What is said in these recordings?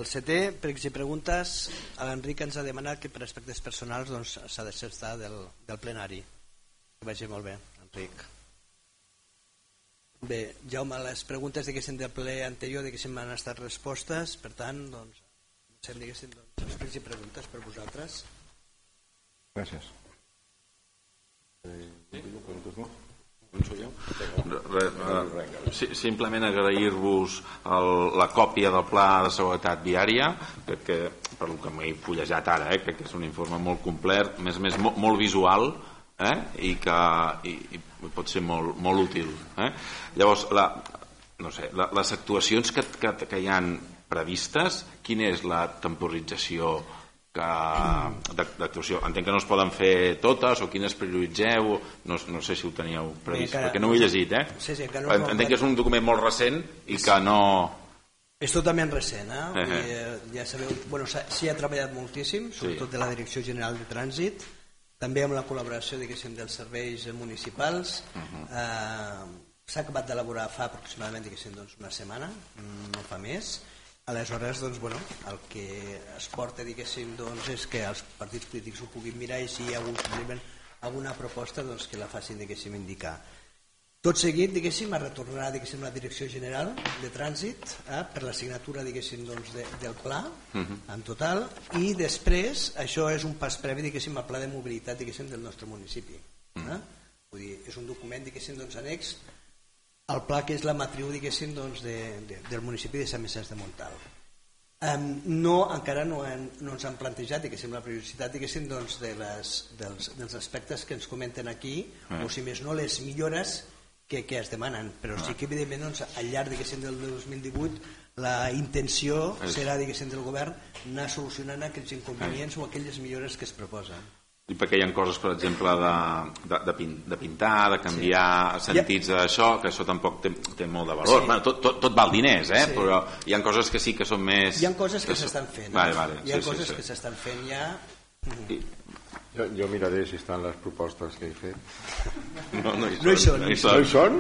El setè, pregs i preguntes, l'Enric ens ha demanat que per aspectes personals s'ha de ser del plenari. Que vagi molt bé, Enric. Bé, Jaume, les preguntes del ple anterior han estat respostes, per tant, comencem les pregs i preguntes per vosaltres. Gràcies. Simplement agrair-vos la còpia del pla de seguretat viària, que per el que m'he fullejat ara, crec que és un informe molt complet, a més molt visual, i que pot ser molt útil. Llavors, les actuacions que hi han previstes, quina és la temporització d'actuació? Entenc que no es poden fer totes, o quines prioritzeu, no sé si ho teníeu previst, perquè no ho he llegit. Entenc que és un document molt recent i que no... És totalment recent, ja sabeu, s'hi ha treballat moltíssim, sobretot de la Direcció General de Trànsit, també amb la col·laboració dels serveis municipals. S'ha acabat d'elaborar fa aproximadament una setmana, no fa més. Aleshores, el que es porta és que els partits polítics ho puguin mirar i si hi ha alguna proposta que la facin indicar. Tot seguit a retornar la Direcció General de Trànsit per la signatura del pla en total, i després això és un pas previ al pla de mobilitat del nostre municipi. Vull dir, és un document annex el pla que és la matriu del municipi de Sant Vicenç de Montalt. Encara no ens han plantejat la periodicitat dels aspectes que ens comenten aquí, o si més no les millores que es demanen, però sí que evidentment al llarg del 2018 la intenció serà del govern anar solucionant aquells inconvenients o aquelles millores que es proposen. I perquè hi ha coses, per exemple, de pintar, de canviar sentits d'això, que això tampoc té molt de valor. Tot val diners, però hi ha coses que sí que són més... Hi ha coses que s'estan fent. Hi ha coses que s'estan fent ja... Jo miraré si estan les propostes que he fet. No hi són. No hi són?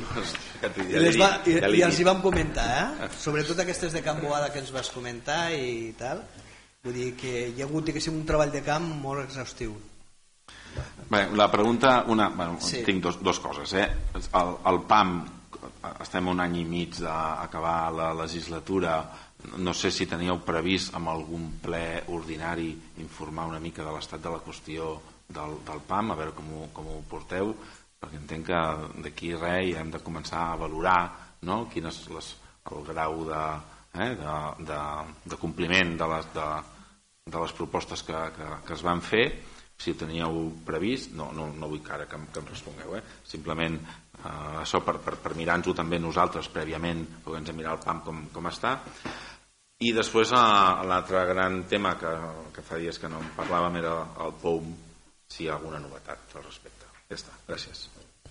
I els hi vam comentar, sobretot aquestes de Can Boada que ens vas comentar i tal. Vull dir que hi ha hagut un treball de camp molt exhaustiu. La pregunta, tinc dues coses. El PAM, estem un any i mig d'acabar la legislatura, no sé si teníeu previst amb algun ple ordinari informar una mica de l'estat de la qüestió del PAM, a veure com ho porteu, perquè entenc que d'aquí res ja hem de començar a valorar quin és el grau de compliment de les propostes que es van fer, si ho teníeu previst. No vull que ara que em respongueu, simplement això per mirar-nos-ho també nosaltres prèviament, perquè ens hem mirat el PAM com està. I després l'altre gran tema que fa dies que no en parlàvem era el POUM, si hi ha alguna novetat al respecte. Ja està, gràcies.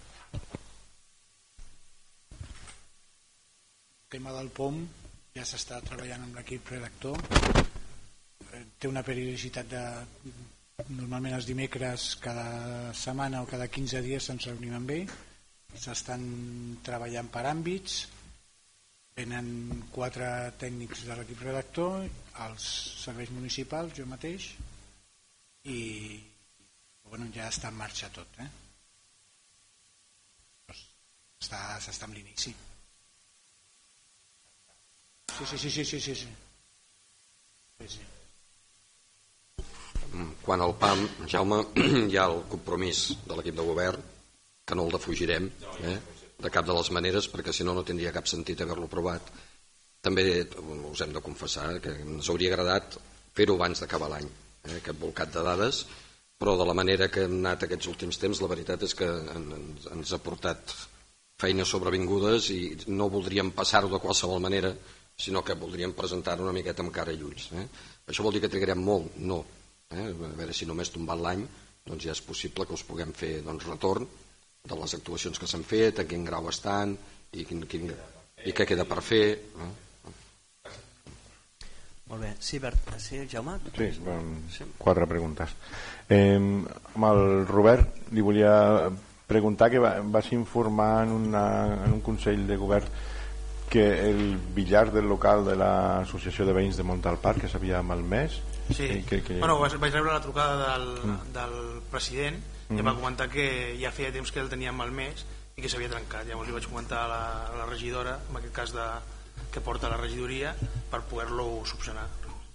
El tema del POUM ja s'està treballant amb l'equip redactor, té una periodicitat normalment els dimecres cada setmana o cada 15 dies ens reunim amb ell, s'estan treballant per àmbits, venen 4 tècnics de l'equip redactor, els serveis municipals, jo mateix, i ja està en marxa tot. S'està en l'inici. Sí. Quan al PAM, Jaume, hi ha el compromís de l'equip de govern, que no el defugirem, de cap de les maneres, perquè si no tindria cap sentit haver-lo aprovat. També us hem de confessar que ens hauria agradat fer-ho abans d'acabar l'any, aquest bolcat de dades, però de la manera que hem anat aquests últims temps, la veritat és que ens ha portat feines sobrevingudes i no voldríem passar-ho de qualsevol manera, sinó que voldríem presentar-ho una miqueta amb cara i ulls. Això vol dir que trigarem molt? No. A veure si només tombant l'any ja és possible que us puguem fer retorn de les actuacions que s'han fet, en quin grau estan i què queda per fer. Molt bé. Sí, Jaume? Sí, 4 preguntes. Amb el Robert li volia preguntar que vas informar en un Consell de Govern que el billar del local de l'associació de veïns de Montalpar que s'havia malmès. Sí, bueno, vaig rebre la trucada del president i em va comentar que ja feia temps que el teníem malmès i que s'havia trencat. Llavors li vaig comentar a la regidora, en aquest cas que porta la regidoria, per poder-lo subsanar.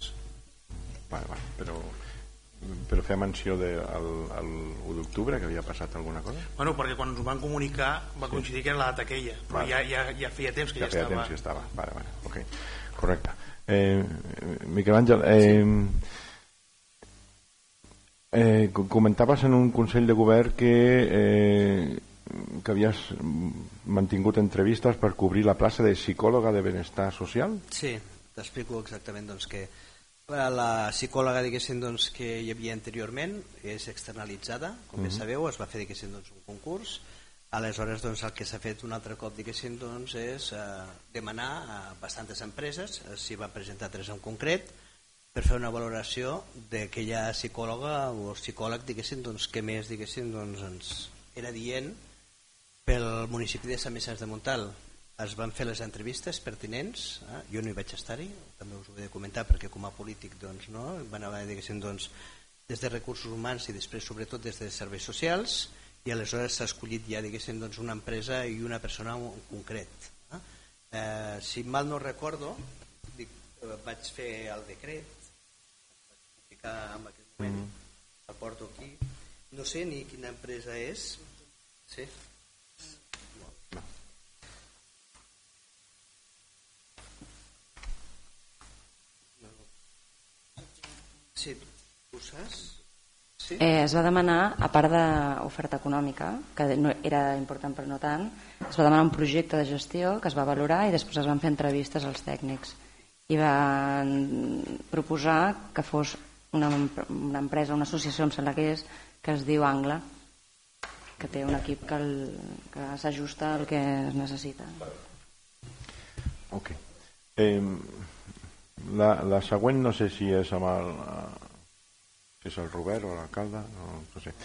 Però feia menció l'1 d'octubre que havia passat alguna cosa? Bueno, perquè quan ens ho van comunicar va coincidir que era la data aquella, però ja feia temps que ja estava. Vale, ok, correcte. Miquel Àngel, comentaves en un Consell de Govern que havies mantingut entrevistes per cobrir la plaça de psicòloga de benestar social? Sí, t'explico exactament que la psicòloga que hi havia anteriorment és externalitzada, com bé sabeu, es va fer un concurs. Aleshores el que s'ha fet un altre cop és demanar a bastantes empreses, s'hi van presentar 3 en concret, per fer una valoració d'aquella psicòloga o psicòleg que més ens era dient pel municipi de Sant Vicenç de Montalt. Es van fer les entrevistes pertinents, jo no hi vaig estar-hi, també us ho he de comentar perquè com a polític van haver des de recursos humans i després sobretot des de serveis socials, i aleshores s'ha escollit ja una empresa i una persona en concret. Si mal no recordo, vaig fer el decret, en aquest moment el porto aquí, no sé ni quina empresa és. Sí. Sí, ho saps? Sí? Es va demanar, a part d'oferta econòmica, que no era important però no tant, es va demanar un projecte de gestió que es va valorar i després es van fer entrevistes als tècnics i van proposar que fos una empresa, una associació, em sembla que es diu Angla, que té un equip que s'ajusta al que es necessita. Ok. La següent no sé si és amb el Robert o l'alcalde, no sé.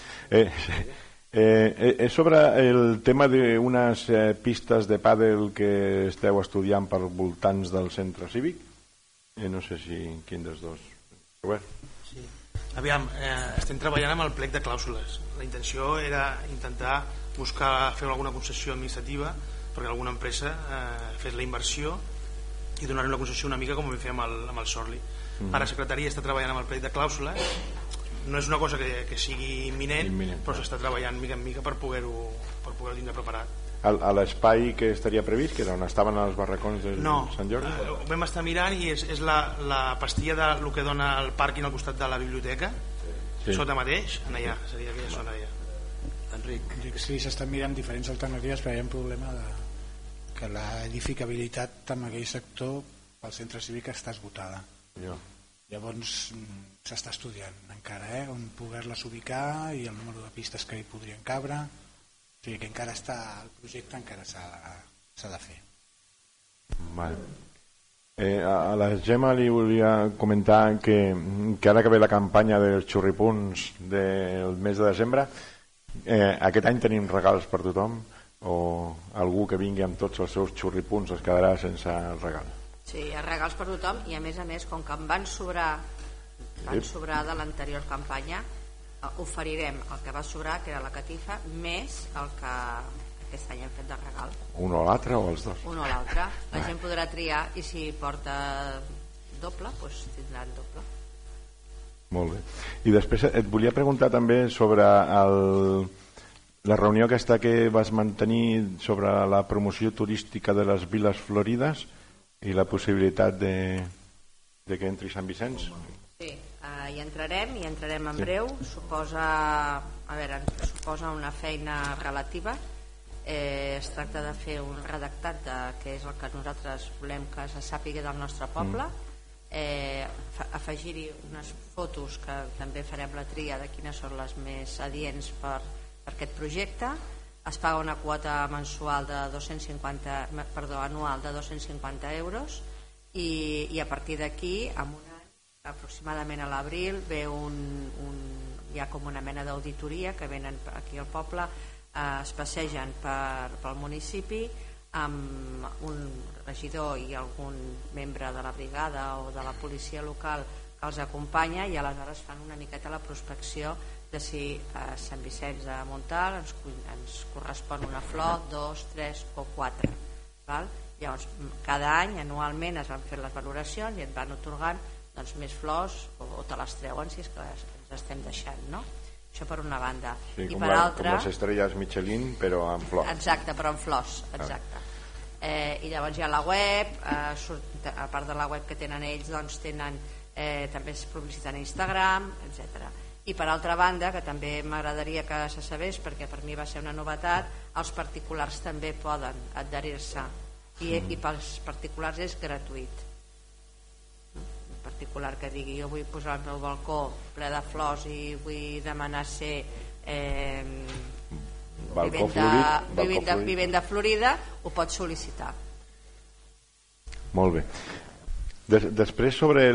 És sobre el tema d'unes pistes de pàdel que esteu estudiant per voltants del centre cívic. No sé si quin dels dos. Robert. Sí. Aviam, estem treballant amb el plec de clàusules. La intenció era intentar fer alguna concessió administrativa perquè alguna empresa fes la inversió i donar una concessió una mica com vam fer amb el Sorli. Ara la secretaria està treballant amb el plec de clàusules, no és una cosa que sigui imminent, però s'està treballant mica en mica per poder-ho tindre preparat. A l'espai que estaria previst, que era on estaven els barracons de Sant Jordi? No, ho vam estar mirant i és la pastilla del que dona el pàrquing al costat de la biblioteca, sota mateix, allà, seria aquella zona allà. Enric. Sí, s'estan mirant diferents alternatives, però hi ha un problema que l'edificabilitat en aquell sector pel centre cívic està esgotada. Llavors s'està estudiant encara on poder-les ubicar i el número de pistes que hi podrien cabre, o sigui que encara està el projecte, encara s'ha de fer. A la Gemma li volia comentar que ara que ve la campanya dels xurripunts del mes de desembre, aquest any tenim regals per tothom o algú que vingui amb tots els seus xurripunts es quedarà sense el regal? Sí, hi ha regals per tothom i a més, com que en van sobrar de l'anterior campanya, oferirem el que va sobrar, que era la catifa, més el que aquest any hem fet de regal. Un o l'altre o els dos? Un o l'altre. La gent podrà triar i si porta doble, doncs tindran doble. Molt bé. I després et volia preguntar també sobre la reunió aquesta que vas mantenir sobre la promoció turística de les Viles Florides i la possibilitat de que entri Sant Vicenç. Sí, hi entrarem en breu. Suposa una feina relativa. Es tracta de fer un redactat que és el que nosaltres volem que se sàpiga del nostre poble, afegir-hi unes fotos que també farem la tria de quines són les més adients per aquest projecte. Es paga una quota mensual de anual de 250 euros i a partir d'aquí, en un any, aproximadament a l'abril, hi ha com una mena d'auditoria que venen aquí al poble, es passegen pel municipi amb regidor i algun membre de la brigada o de la policia local que els acompanya, i aleshores fan una miqueta la prospecció de si a Sant Vicenç de Montalt ens correspon una flor, 2, 3 o 4, val? Llavors cada any anualment es van fer les valoracions i et van atorgant més flors o te les treuen si és que ens estem deixant, no? Això per una banda. Sí, I per altra, com les estrelles Michelin però amb flors. Exacte, però amb flors, exacte. I llavors hi ha la web, a part de la web que tenen ells, doncs tenen també es publicitat a Instagram, etc. I per altra banda, que també m'agradaria que se sabés, perquè per mi va ser una novetat, els particulars també poden adherir-se i pels particulars és gratuït. Un particular que digui jo vull posar el meu balcó ple de flors i vull demanar ser vivenda florida, ho pot sol·licitar. Molt bé. Després sobre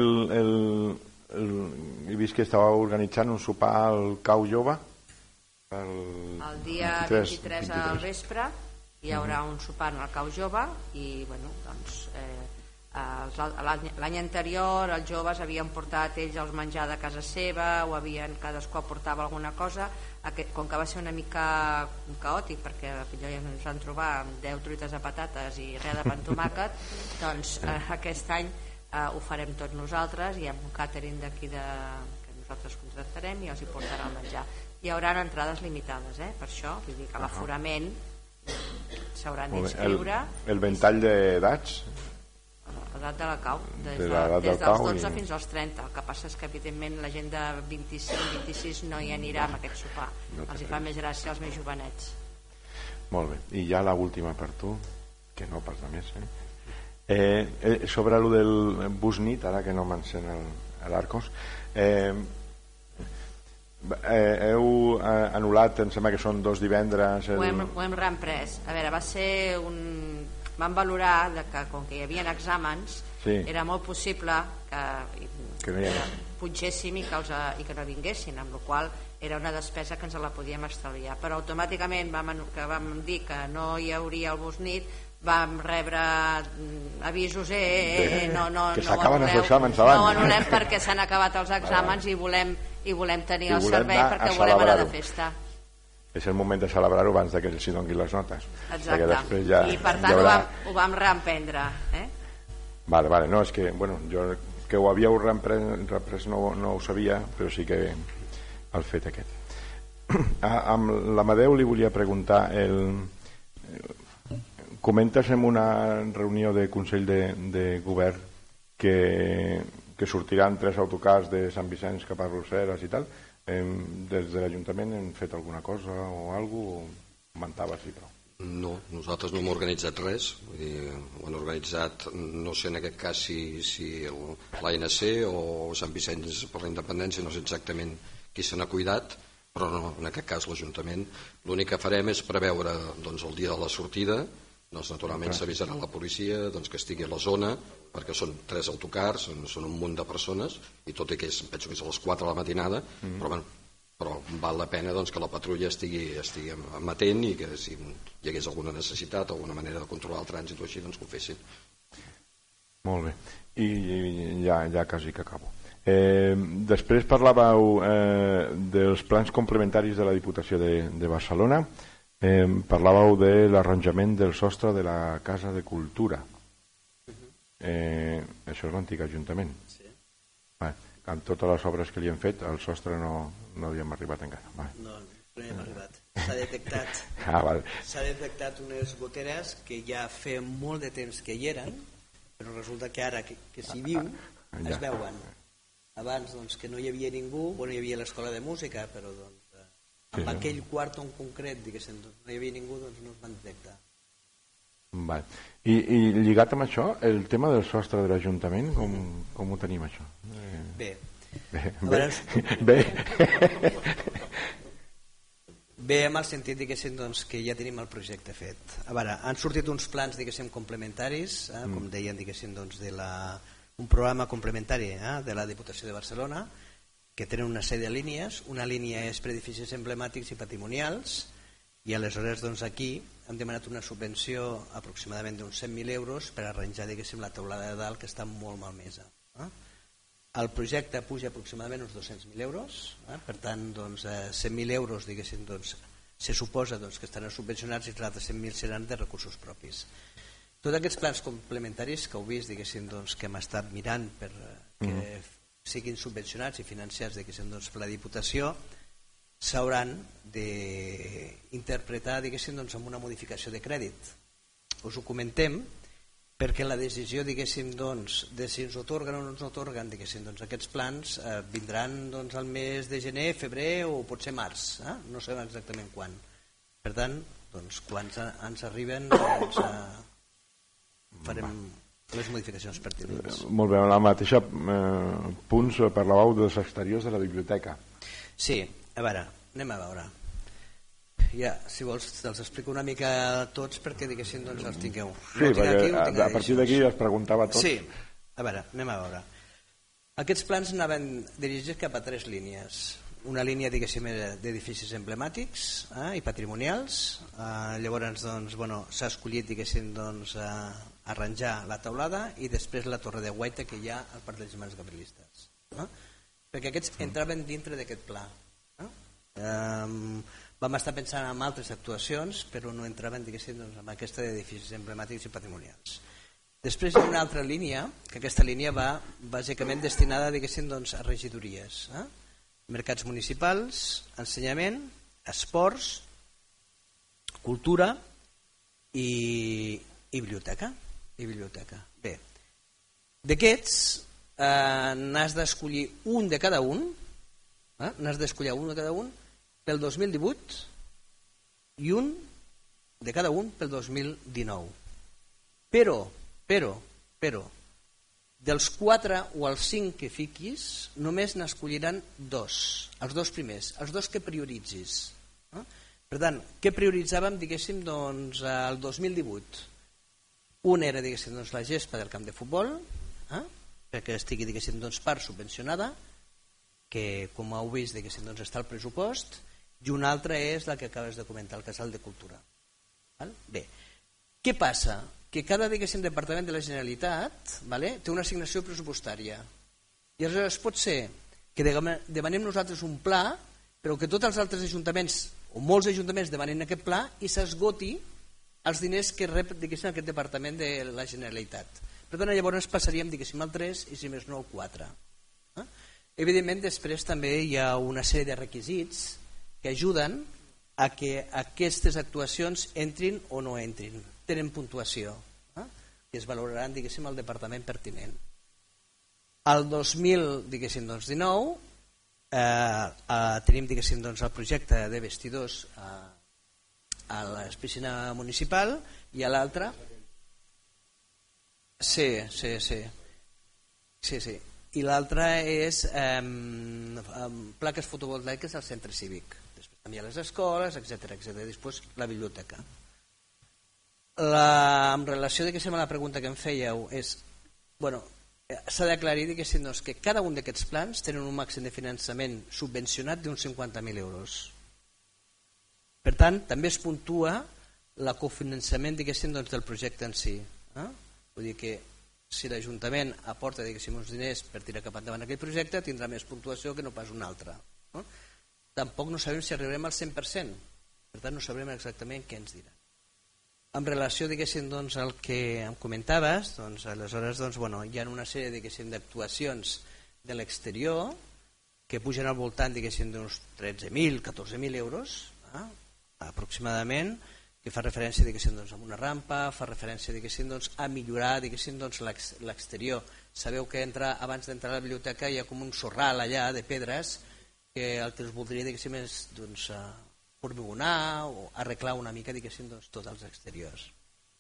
he vist que estava organitzant un sopar al Cau Jove el dia 23 al vespre hi haurà un sopar al Cau Jove i bueno, doncs l'any anterior els joves havien portat ells el menjar de casa seva o cadascú portava alguna cosa. Com que va ser una mica caòtic perquè ja ens van trobar amb 10 truites de patates i res de pa amb tomàquet, doncs aquest any ho farem tots nosaltres i amb un càtering d'aquí que nosaltres contractarem i els hi portarà el menjar. Hi haurà entrades limitades, per això, vull dir que l'aforament s'hauran d'inscriure. El ventall d'edats? L'edat de la Cau, des dels 12 fins als 30. El que passa és que evidentment la gent de 25-26 no hi anirà amb aquest sopar, els hi fa més gràcia als més jovenets. Molt bé, i ja l'última per tu, que no pas de més, sobre el del bus nit, ara que no m'encén l'Arcos, heu anul·lat, em sembla que són 2 divendres ho hem reemprès. A veure, va ser vam valorar que com que hi havia exàmens era molt possible que punxéssim i que no vinguessin, amb la qual era una despesa que ens la podíem estalviar, però automàticament vam dir que no hi hauria el bus nit, vam rebre avisos que s'acaben els exàmens abans, no anul·lem perquè s'han acabat els exàmens i volem tenir el servei perquè volem anar de festa. És el moment de celebrar-ho abans que els hi donguin les notes. Exacte, i per tant ho vam reemprendre. Vale, no, és que jo que ho havíeu reemprès no ho sabia, però sí que el fet aquest. Amb l'Amadeu li volia preguntar, comentes en una reunió de Consell de Govern que sortiran 3 autocars de Sant Vicenç cap a Brussel·les i tal. Des de l'Ajuntament hem fet alguna cosa o alguna cosa? Comentaves i prou. No, nosaltres no hem organitzat res. Vull dir, ho han organitzat, no sé en aquest cas si l'ANC o Sant Vicenç per la Independència, no sé exactament qui se n'ha cuidat, però no, en aquest cas l'Ajuntament. L'únic que farem és preveure el dia de la sortida, naturalment s'avisarà la policia que estigui a la zona, perquè són 3 autocars, són un munt de persones, i tot i que penso que és a les 4 de la matinada, però val la pena que la patrulla estigui amatent i que si hi hagués alguna necessitat o alguna manera de controlar el trànsit o així, que ho fessin. Molt bé, i ja quasi que acabo. Després parlàveu dels plans complementaris de la Diputació de Barcelona. Parlàveu de l'arranjament del sostre de la Casa de Cultura. Això és l'antic Ajuntament. Amb totes les obres que li hem fet, el sostre no havíem arribat encara. No hem arribat. S'ha detectat. S'ha detectat unes goteres que ja feia molt de temps que hi eren, però resulta que ara que s'hi viu es veuen. Abans que no hi havia ningú, hi havia l'escola de música, però amb aquell quart en concret no hi havia ningú, no es van detectar. I lligat amb això, el tema del sostre de l'Ajuntament, com ho tenim això? Bé, en el sentit que ja tenim el projecte fet. Han sortit uns plans complementaris, com deien, un programa complementari de la Diputació de Barcelona, que tenen una sèrie de línies. Una línia és per edificis emblemàtics i patrimonials I aleshores doncs, aquí hem demanat una subvenció aproximadament d'uns 100.000 euros per arranjar, diguéssim, la teulada de dalt, que està molt malmesa. El projecte puja aproximadament uns 200.000 euros, per tant, doncs, 100.000 euros, diguéssim, doncs, se suposa doncs, que estaran subvencionats i els altres 100.000 seran de recursos propis. Tots aquests plans complementaris que heu vist, diguéssim, doncs, que hem estat mirant per que siguin subvencionats i financiats, diguéssim, doncs, per la Diputació, s'hauran d'interpretar, diguéssim, doncs, amb una modificació de crèdit. Us ho comentem perquè la decisió, diguéssim, doncs, de si ens otorguen o no ens otorguen, diguéssim, doncs, aquests plans vindran doncs, al mes de gener, febrer o potser març, no sabem exactament quan. Per tant, doncs, quan ens arriben doncs, farem les modificacions pertinents. Molt bé, la mateixa punts parlàveu dels exteriors de la biblioteca. Sí, a veure, anem a veure. Ja, si vols te'ls explico una mica tots perquè diguéssim doncs els tingueu. Sí, perquè a partir d'aquí es preguntava tot. Sí, a veure, anem a veure. Aquests plans anaven dirigits cap a 3 línies. Una línia, diguéssim, d'edificis emblemàtics i patrimonials. Llavors, doncs, bueno, s'ha escollit, diguéssim, doncs, arranjar la teulada i després la torre de guaita que hi ha al Parc dels Germans Gabrielistes. Perquè aquests entraven dintre d'aquest pla. Vam estar pensant en altres actuacions, però no entraven, diguéssim, doncs, en aquesta d'edificis emblemàtics i patrimonials. Després hi ha una altra línia, que aquesta línia va bàsicament destinada, diguéssim, doncs, a regidories. Mercats municipals, ensenyament, esports, cultura i biblioteca. Bé, d'aquests n'has d'escollir un de cada un, pel 2018 i un de cada un pel 2019. Però, dels 4 o els 5 que fiquis, només n'escolliran 2, els 2 primers, els 2 que prioritzis. Per tant, què prioritzàvem, diguéssim, doncs, el 2018? Un era, diguéssim, doncs, la gespa del camp de futbol, perquè estigui, diguéssim, doncs, part subvencionada, que, com heu vist, diguéssim, doncs, està al pressupost, i una altra és la que acabes de comentar, el casal de cultura. Bé, què passa? Que cada, diguéssim, departament de la Generalitat té una assignació pressupostària. I aleshores pot ser que demanem nosaltres un pla, però que tots els altres ajuntaments, o molts ajuntaments, demanen aquest pla i s'esgoti els diners que rep, diguéssim, aquest departament de la Generalitat. Per tant, llavors passaríem, diguéssim, al 3 i, si més no, al 4. Evidentment, després també hi ha una sèrie de requisits que ajuden a que aquestes actuacions entrin o no entrin. Tenen puntuació i es valoraran, diguéssim, al departament pertinent. El 2019 tenim, diguéssim, doncs, el projecte de vestidors a la piscina municipal i a l'altre sí. I l'altre és plaques fotovoltaiques al centre cívic. Després també hi ha les escoles, etc. Després la biblioteca. En relació, diguéssim, a la pregunta que em fèieu és, bueno, s'ha d'aclarir, diguéssim, doncs, que cada un d'aquests plans tenen un màxim de finançament subvencionat d'uns 50.000 euros. Per tant, també es puntua el cofinançament, diguéssim, doncs, del projecte en si. Vull dir que si l'Ajuntament aporta, diguéssim, uns diners per tirar cap endavant aquell projecte, tindrà més puntuació que no pas un altre. Tampoc no sabem si arribarem al 100%, per tant no sabrem exactament què ens dirà. En relació, diguéssim, doncs, al que em comentaves, doncs, aleshores, doncs, bueno, hi ha una sèrie, diguéssim, d'actuacions de l'exterior que pugen al voltant, diguéssim, d'uns 13.000, 14.000 euros, aproximadament, que fa referència, diguéssim, doncs, a una rampa, fa referència, diguéssim, doncs, a millorar, diguéssim, doncs, l'exterior. Sabeu que abans d'entrar a la biblioteca hi ha com un sorral allà de pedres que el que us voldria, diguéssim, és, doncs, formigonar o arreglar una mica, diguéssim, doncs, tots els exteriors.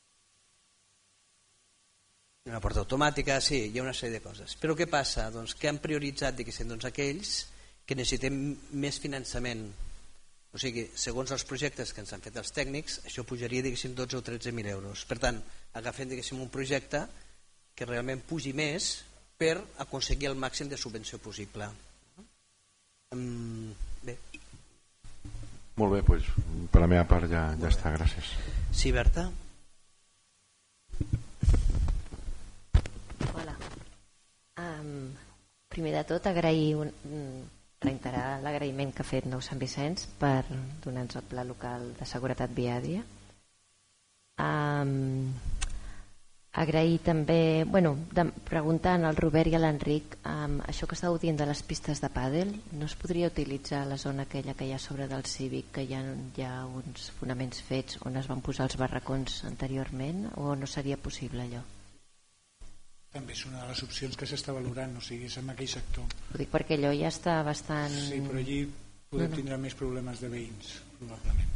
Una porta automàtica, sí, hi ha una sèrie de coses. Però què passa? Doncs que han prioritzat, diguéssim, doncs, aquells que necessitem més finançament. O sigui, segons els projectes que ens han fet els tècnics, això pujaria, diguéssim, 12 o 13.000 euros. Per tant, agafem, diguéssim, un projecte que realment pugi més per aconseguir el màxim de subvenció possible. Bé. Molt bé, doncs per la meva part ja està, gràcies. Sí, Berta? Hola. Primer de tot, reiterar l'agraïment que ha fet Nou Sant Vicenç per donar-nos el pla local de seguretat viària. Agrair també, preguntant al Robert i a l'Enric, això que estàveu dient de les pistes de pàdel, no es podria utilitzar la zona aquella que hi ha sobre del Cívic, que hi ha uns fonaments fets on es van posar els barracons anteriorment, o no seria possible allò? També és una de les opcions que s'està valorant, o sigui, és en aquell sector. Ho dic perquè allò ja està bastant... Sí, però allí podem tindre més problemes de veïns, probablement.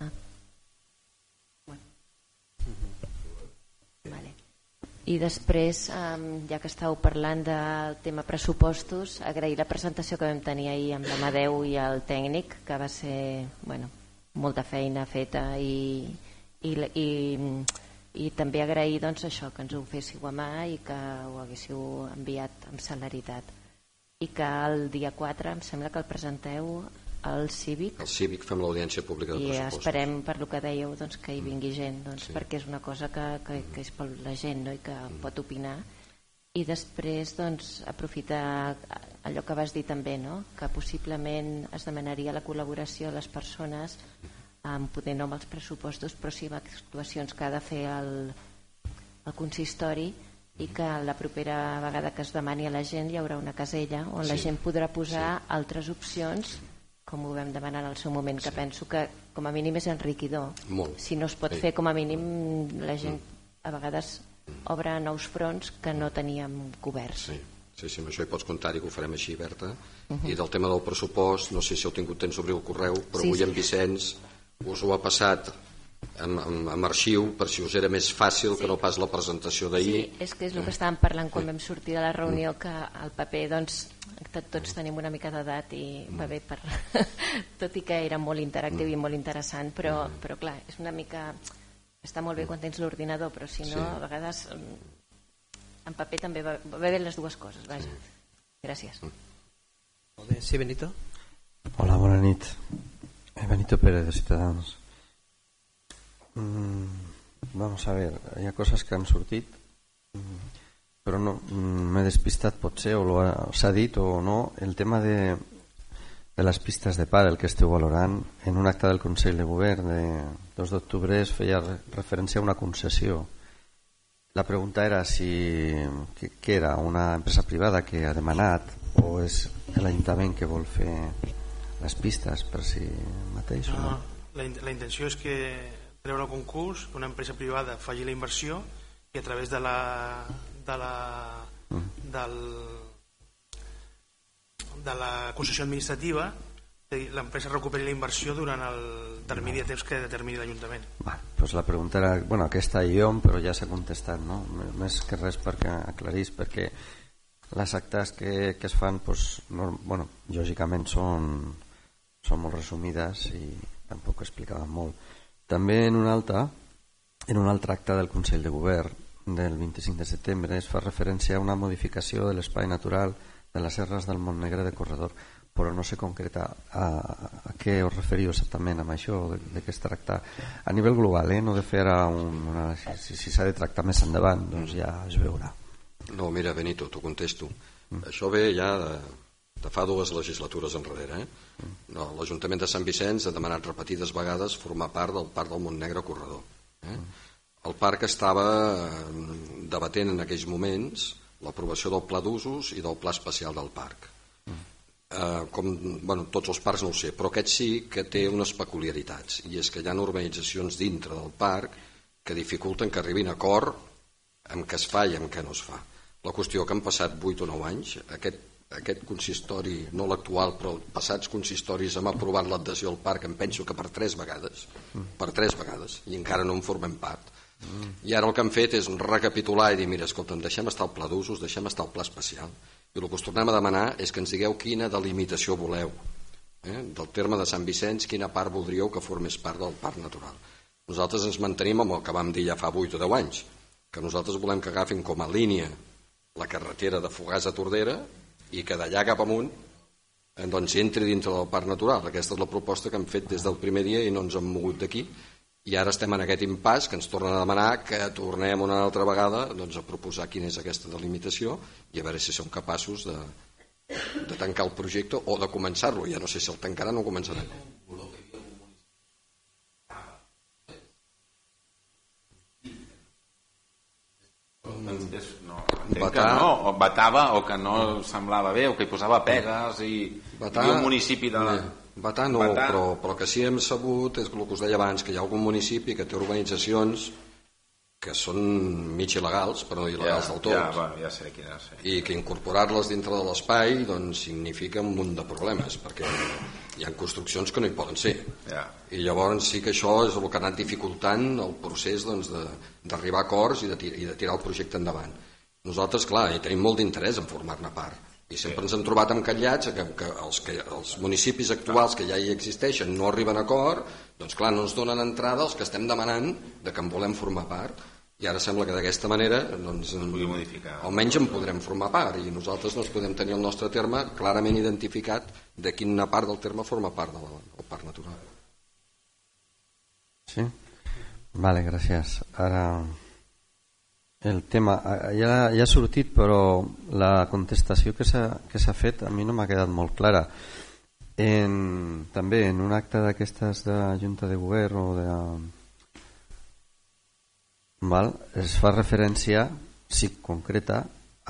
Vale. I després, ja que estàveu parlant del tema pressupostos, agrair la presentació que vam tenir ahir amb l'Amadeu i el tècnic, que va ser molta feina feta i també agrair això, que ens ho féssiu a mà i que ho haguéssiu enviat amb celeritat, i que el dia 4 em sembla que el presenteu al Cívic. Al Cívic fem l'audiència pública de pressupostos. I esperem, per lo que dèieu, que hi vingui gent, perquè és una cosa que és per la gent, i que pot opinar. I després aprofitar allò que vas dir també, que possiblement es demanaria la col·laboració a les persones, poder no amb els pressupostos, però sí amb actuacions que ha de fer el consistori, i que la propera vegada que es demani a la gent hi haurà una casella on la gent podrà posar altres opcions, com ho vam demanar en el seu moment, que penso que com a mínim és enriquidor. Si no es pot fer, com a mínim la gent a vegades obre nous fronts que no teníem coberts. Sí, amb això hi pots comptar i que ho farem així, Berta. I del tema del pressupost, no sé si heu tingut temps d'obrir el correu, però avui en Vicenç us ho ha passat amb arxiu, per si us era més fàcil que no pas la presentació d'ahir. Sí, és que és el que estàvem parlant quan vam sortir de la reunió, que el paper, tots tenim una mica d'edat i va bé per... tot i que era molt interactiu i molt interessant, però clar, és una mica... Està molt bé quan tens l'ordinador, però si no, a vegades en paper també va bé les dues coses. Vaja. Gràcies. Molt bé. Sí, Benito? Hola, bona nit. Benito Pérez, de Ciudadanos. Vamos a ver, hi ha coses que han sortit, però no, m'he despistat potser, o s'ha dit o no, el tema de les pistes de pàdel que esteu valorant. En un acte del Consell de Govern de 2 d'octubre es feia referència a una concessió. La pregunta era si que era una empresa privada que ha demanat o és l'Ajuntament que vol fer les pistes per si mateix. No, la intenció és que treure el concurs, que una empresa privada faci la inversió i a través de la concessió administrativa l'empresa recuperi la inversió durant el termini de temps que determini l'Ajuntament. Pues la pregunta era, aquesta i jo, però ja s'ha contestat, no? Més que res perquè aclarís, perquè les actes que es fan lògicament són molt resumides i tampoc explicaven molt. També en un altre acte del Consell de Govern del 25 de setembre es fa referència a una modificació de l'espai natural de les serres del Montnegre de Corredor, però no sé concreta a què us referiu exactament amb això, de què es tracta a nivell global, no de fer si s'ha de tractar més endavant, doncs ja es veurà. No, mira, Benito, t'ho contesto. Això ve ja de fa 2 legislatures enrere. L'Ajuntament de Sant Vicenç ha demanat repetides vegades formar part del Parc del Montnegre Corredor. El parc estava debatent en aquells moments l'aprovació del pla d'usos i del pla especial del parc. Tots els parcs no ho sé, però aquest sí que té unes peculiaritats, i és que hi ha urbanitzacions dintre del parc que dificulten que arribin a acord amb què es fa i amb què no es fa. La qüestió que han passat 8 o 9 anys, aquest consistori, no l'actual, però passats consistoris hem aprovat l'adhesió al parc, em penso que per 3 vegades, i encara no en formem part. I ara el que han fet és recapitular i dir, mira, escolta'm, deixem estar el pla d'usos, deixem estar el pla especial, i el que us tornem a demanar és que ens digueu quina delimitació voleu del terme de Sant Vicenç, quina part voldríeu que formés part del parc natural. Nosaltres ens mantenim amb el que vam dir ja fa 8 o 10 anys, que nosaltres volem que agafin com a línia la carretera de Fogars a Tordera i que d'allà cap amunt doncs entri dintre del parc natural. Aquesta és la proposta que hem fet des del primer dia i no ens hem mogut d'aquí, i ara estem en aquest impàs que ens tornen a demanar que tornem una altra vegada a proposar quina és aquesta delimitació i a veure si som capaços de tancar el projecte o de començar-lo. Ja no sé si el tancaran o començaran. Vetava o que no semblava bé o que hi posava pegues i un municipi de... Vetar no, però que sí hem sabut és el que us deia abans, que hi ha algun municipi que té organitzacions que són mig il·legals, però no il·legals del tot, ja sé quina és. I que incorporar-les dintre de l'espai doncs, significa un munt de problemes, perquè hi ha construccions que no hi poden ser. I llavors sí que això és el que ha anat dificultant el procés d'arribar a acords i de tirar el projecte endavant. Nosaltres, clar, hi tenim molt d'interès en formar-ne part, i sempre ens hem trobat encallats que els municipis actuals que ja hi existeixen no arriben a acord, doncs clar, no ens donen entrada els que estem demanant de que en volem formar part, i ara sembla que d'aquesta manera doncs, almenys en podrem formar part, i nosaltres doncs, podem tenir el nostre terme clarament identificat de quina part del terme forma part del parc natural. Sí? Vale, gràcies. Ara... El tema ja ha sortit, però la contestació que s'ha fet a mi no m'ha quedat molt clara. També en un acte d'aquestes de Junta de Govern es fa referència, sí, concreta,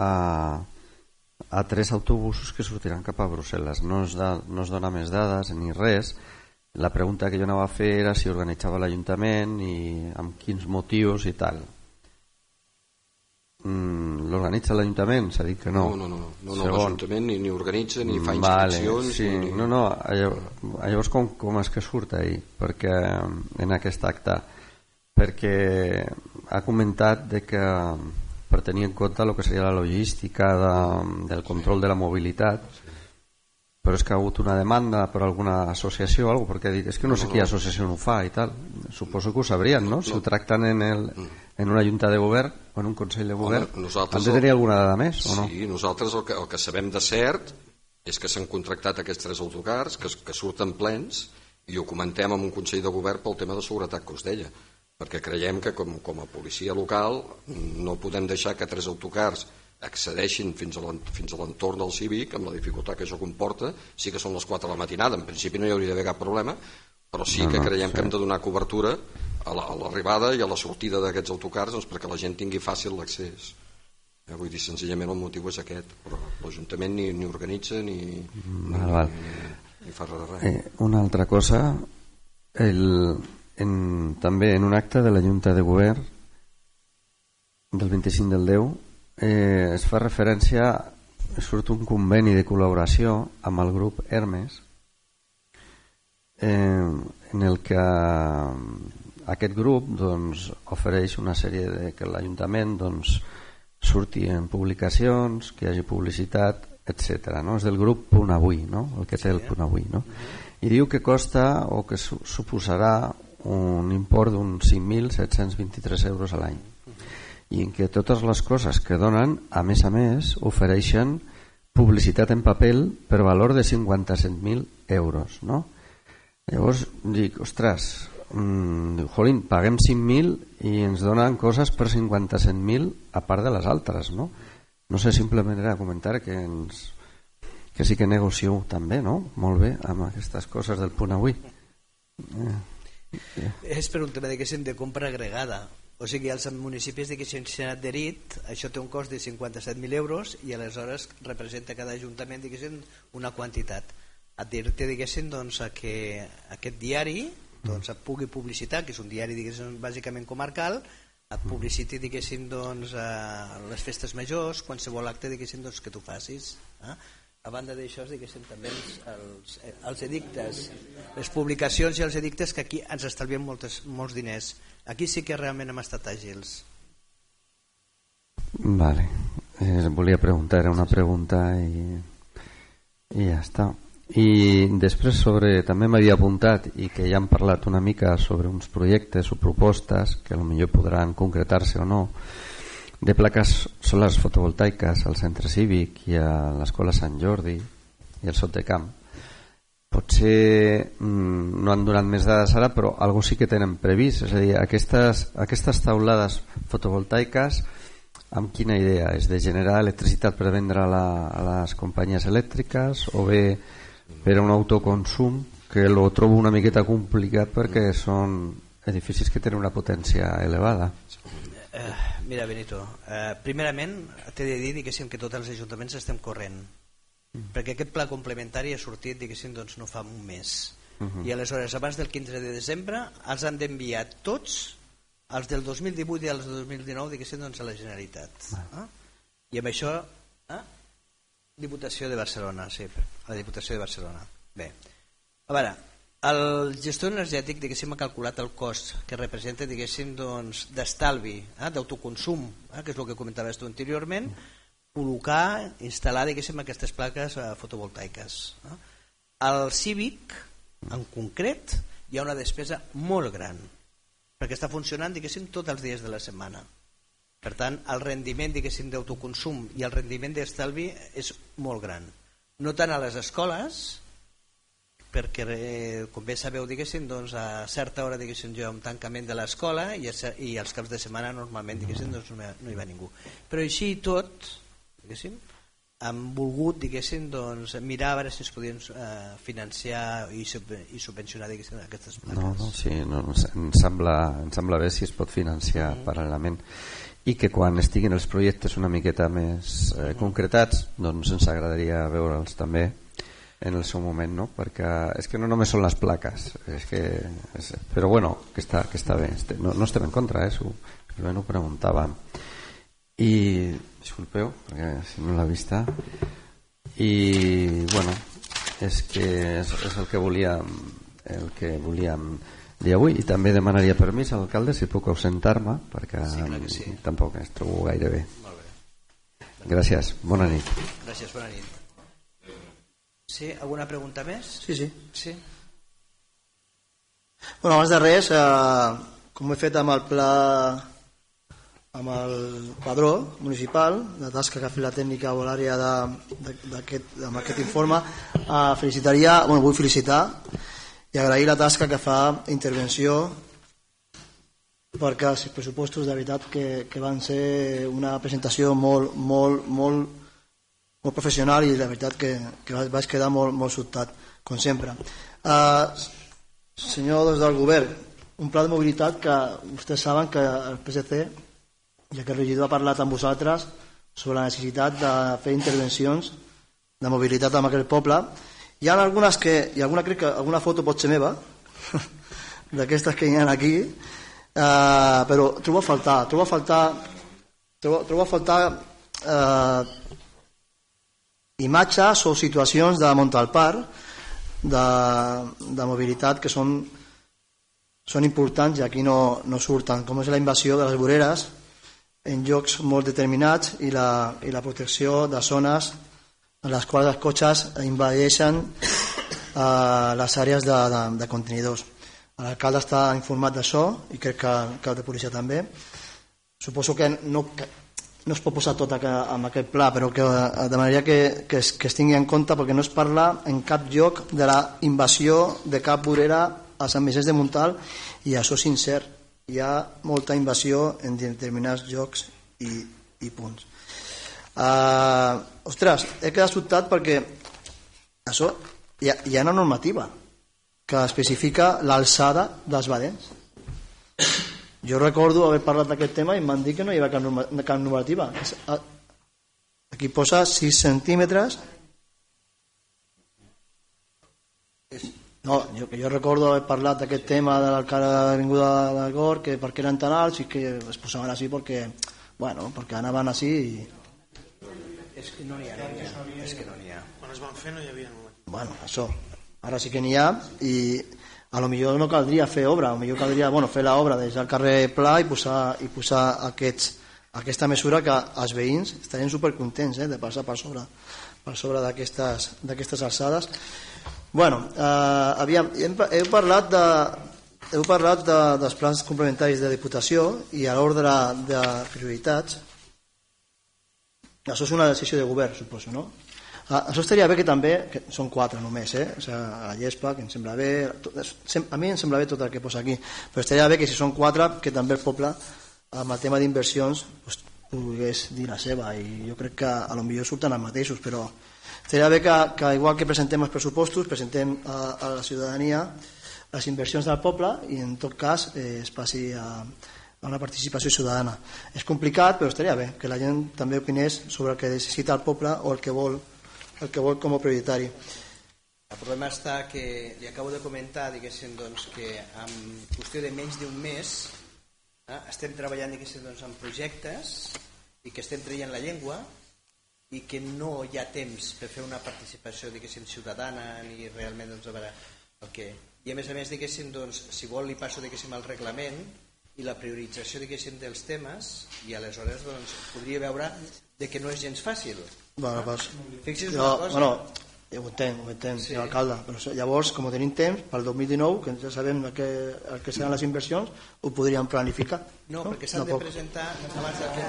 a 3 autobusos que sortiran cap a Brussel·les. No es dona més dades ni res. La pregunta que jo anava a fer era si organitzava l'Ajuntament i amb quins motius i tal. L'organitza l'Ajuntament? S'ha dit que no. No, l'Ajuntament ni organitza ni fa inscripcions. Llavors com és que surt ahir en aquest acte? Perquè ha comentat que per tenir en compte el que seria la logística del control de la mobilitat, però és que ha hagut una demanda per alguna associació o alguna cosa, perquè ha dit, és que no sé quina associació ho fa i tal. Suposo que ho sabrien, no? Si ho tracten en una junta de govern o en un consell de govern, han de tenir alguna dada més o no? Sí, nosaltres el que sabem de cert és que s'han contractat aquests 3 autocars que surten plens, i ho comentem amb un consell de govern pel tema de seguretat que us deia, perquè creiem que com a policia local no podem deixar que 3 autocars accedeixin fins a l'entorn del Cívic amb la dificultat que això comporta. Sí que són les 4 de la matinada, en principi no hi hauria d'haver cap problema, però sí que creiem que hem de donar cobertura a l'arribada i a la sortida d'aquests autocars perquè la gent tingui fàcil l'accés. Vull dir, senzillament el motiu és aquest, però l'Ajuntament ni organitza ni fa res de res. Una altra cosa, també en un acte de la Junta de Govern del 25 del 10 es fa referència, surt un conveni de col·laboració amb el grup Hermes, en el que aquest grup ofereix una sèrie de que l'Ajuntament surti en publicacions, que hi hagi publicitat, etc. És del grup Punt Avui, el que té el Punt Avui, i diu que costa o que suposarà un import d'uns 5.723 euros a l'any, i en què totes les coses que donen, a més, ofereixen publicitat en paper per valor de 57.000 euros, no? Llavors dic, ostres, jolín, paguem 5.000 i ens donen coses per 57.000 a part de les altres, no? No sé, simplement era comentar que sí que negocio també, no? Molt bé, amb aquestes coses del Punt Avui. És per un tema de compra agregada. O sigui, els municipis que s'han adherit, això té un cost de 57.000 euros i aleshores representa cada ajuntament una quantitat. Adherir-te a que aquest diari et pugui publicitar, que és un diari bàsicament comarcal, et publiciti les festes majors, qualsevol acte que tu facis. A banda d'això, també els edictes, les publicacions i els edictes, que aquí ens estalviem molts diners. Aquí sí que realment hem estat àgils. Vale. Volia preguntar, era una pregunta i ja està. I després també m'havia apuntat, i que ja hem parlat una mica sobre uns projectes o propostes que potser podran concretar-se o no, de plaques solars fotovoltaiques al centre cívic i a l'escola Sant Jordi, i el sot de camp. Potser no han donat més dades ara, però algo sí que tenen previst, és a dir, aquestes taulades fotovoltaiques, amb quina idea? És de generar electricitat per vendre a les companyies elèctriques o bé per a un autoconsum, que lo trobo una miqueta complicat perquè són edificis que tenen una potència elevada. Mira, Benito, primerament t'he de dir que tots els ajuntaments estem corrent, perquè aquest pla complementari ha sortit doncs, no fa un mes, i aleshores abans del 15 de desembre els han d'enviar tots, els del 2018 i els del 2019 doncs, a la Generalitat. I amb això Diputació de Barcelona, sí, a la Diputació de Barcelona. Bé, a veure, el gestor energètic ha calculat el cost que representa doncs, d'estalvi, d'autoconsum, que és el que comentaves tu anteriorment, col·locar, instal·lar aquestes plaques fotovoltaiques. Al Cívic, en concret, hi ha una despesa molt gran, perquè està funcionant tots els dies de la setmana. Per tant, el rendiment d'autoconsum i el rendiment d'estalvi és molt gran. No tant a les escoles, perquè com bé sabeu doncs, a certa hora hi ha un tancament de l'escola i els caps de setmana normalment doncs, no hi va ningú, però així i tot han volgut doncs, mirar a veure si es podien financiar i subvencionar aquestes plaques. Sí, em sembla bé si es pot financiar paral·lelament, i que quan estiguin els projectes una miqueta més concretats doncs ens agradaria veure'ls també en el seu moment, no? Perquè és que no només són les plaques, però bueno, que està bé, no estem en contra, simplement ho preguntàvem. I disculpeu, perquè si no l'ha vista, i bueno, és el que volíem dir avui, i també demanaria permís a l'alcalde si puc ausentar-me, perquè sí. Tampoc es trobo gaire bé. Gràcies, bona nit. Gràcies, bona nit. Sí, alguna pregunta més? Sí. Bueno, abans de res, com he fet amb el pla, amb el padró municipal, la tasca que ha fet la tècnica o l'àrea amb aquest informe, vull felicitar i agrair la tasca que fa intervenció, perquè els pressupostos de veritat que van ser una presentació molt professional, i la veritat que vaig quedar molt sobtat, com sempre. Senyors del govern, un pla de mobilitat que vostès saben que el PSC, ja que el regidor ha parlat amb vosaltres sobre la necessitat de fer intervencions de mobilitat en aquell poble. Hi ha alguna crec que alguna foto pot ser meva d'aquestes que hi ha aquí, però trobo a faltar imatges o situacions de Montalpar de mobilitat que són importants i aquí no surten, com és la invasió de les voreres en llocs molt determinats i la protecció de zones en les quals els cotxes invadeixen les àrees de contenidors. L'alcalde està informat d'això i crec que el cap de policia també. Suposo que no es pot posar tot en aquest pla, però que de manera que es tingui en compte, perquè no es parla en cap lloc de la invasió de cap vorera a Sant Vicenç de Montalt, i això és sincert. Hi ha molta invasió en determinats llocs i punts. Ostres, he quedat sobtat perquè això hi ha una normativa que especifica l'alçada dels badens. Jo recordo haver parlat d'aquest tema i m'han dit que no hi havia cap normativa. Aquí posa 6 centímetres. No, jo recordo haver parlat d'aquest tema de l'alcalde de l'Avinguda del Gor, que perquè eren tan alts i que es posaven així perquè anaven així i... És que no n'hi ha. Quan es van fer no hi havia normativa. Bueno, això. Ara sí que n'hi ha, i a lo millor no caldria fer obra, a lo millor caldria fer l'obra, deixar el carrer pla i posar aquesta mesura que els veïns estarien supercontents de passar per sobre d'aquestes alçades. Bueno, heu parlat dels plans complementaris de Diputació i a l'ordre de prioritats. Això és una decisió de govern, suposo, no? Això estaria bé que també, que són 4 només, o sigui, la llespa, que em sembla bé, a mi em sembla bé tot el que posa aquí, però estaria bé que si són 4, que també el poble, amb el tema d'inversions, pogués dir la seva, i jo crec que a lo millor surten els mateixos, però estaria bé que igual que presentem els pressupostos, presentem a la ciutadania les inversions del poble i en tot cas es passi a una participació ciutadana. És complicat, però estaria bé que la gent també opinés sobre el que necessita el poble o el que vol com a prioritari. El problema està que li acabo de comentar, diguéssim, doncs, que en qüestió de menys d'un mes estem treballant, diguéssim, doncs, en projectes i que estem traient la llengua i que no hi ha temps per fer una participació, diguéssim, ciutadana ni realment, doncs, a veure el que... I a més, diguéssim, doncs, si vol li passo, diguéssim, el reglament i la priorització, diguéssim, dels temes, i aleshores doncs, podria veure de que no és gens fàcil. Bueno, pues, fixi's una cosa. Ho entenc, sí. Senyor alcalde, però llavors, com tenim temps, pel 2019, que ja sabem el que seran les inversions, ho podríem planificar. No, perquè s'han de presentar abans del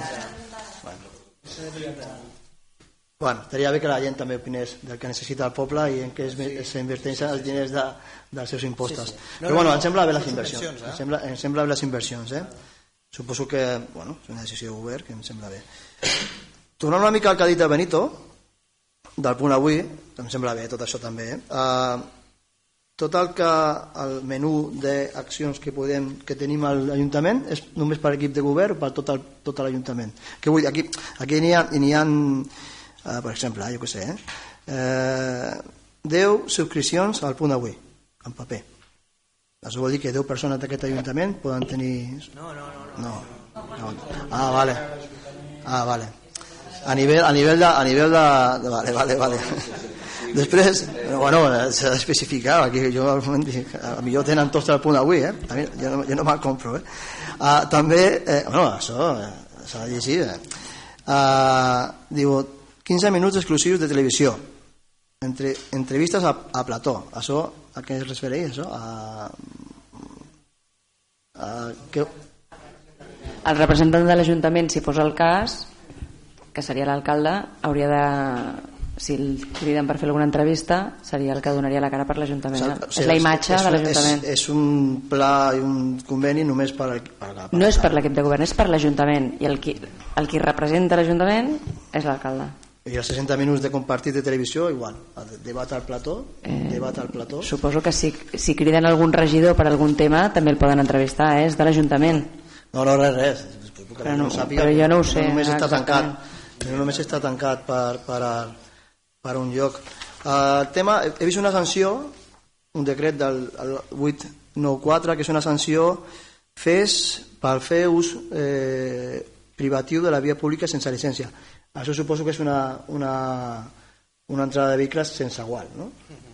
15. Bueno, estaria bé que la gent també opinés del que necessita el poble i en què s'inverteixen els diners dels seus impostos. Però bueno, em sembla bé les inversions. Em sembla bé les inversions. Suposo que, bueno, és una decisió de govern que em sembla bé. Tornant una mica al que ha dit el Benito, del punt avui, em sembla bé tot això també. Tot el menú d'accions que tenim a l'Ajuntament és només per l'equip de govern o per tot l'Ajuntament. Aquí n'hi ha per exemple, jo què sé, 10 subscripcions al punt avui, en paper. Això vol dir que 10 persones d'aquest Ajuntament poden tenir... No. Vale. A nivell de... Vale. Després, bueno, s'ha d'especificar, potser tenen tots el punt avui, jo no me'l compro. També, això s'ha de llegir. Diu... 15 minuts exclusius de televisió, entrevistes a plató. Això, a què es refereix? El representant de l'Ajuntament, si fos el cas, que seria l'alcalde, hauria de... Si el criden per fer alguna entrevista, seria el que donaria la cara per l'Ajuntament. És la imatge de l'Ajuntament. És un pla i un conveni només per... No és per l'equip de govern, és per l'Ajuntament. I el qui representa l'Ajuntament és l'alcalde. I els 60 minuts de compartit de televisió, igual. Debat al plató. Suposo que si criden algun regidor per algun tema, també el poden entrevistar, és de l'Ajuntament. No, res. Però jo no ho sé. Només està tancat per un lloc. El tema, he vist una sanció, un decret del 894, que és una sanció per fer ús privatiu de la via pública sense llicència. Això suposo que és una entrada de vehicles sense gual, no?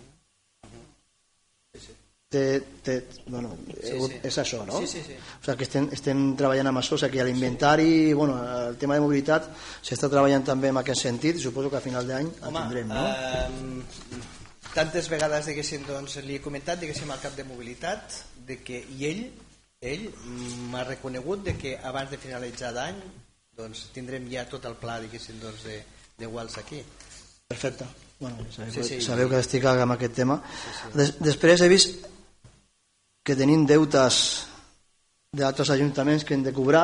És això, no? Sí. O sigui que estem treballant amb això, o sigui que l'inventari, el tema de mobilitat s'està treballant també en aquest sentit i suposo que a final d'any el tindrem, no? Tantes vegades, diguéssim, doncs, li he comentat, diguéssim, al cap de mobilitat i ell m'ha reconegut que abans de finalitzar l'any doncs tindrem ja tot el pla, diguéssim, doncs, de guals aquí. Perfecte. Sabeu que estic amb aquest tema. Després he vist que tenim deutes d'altres ajuntaments que hem de cobrar.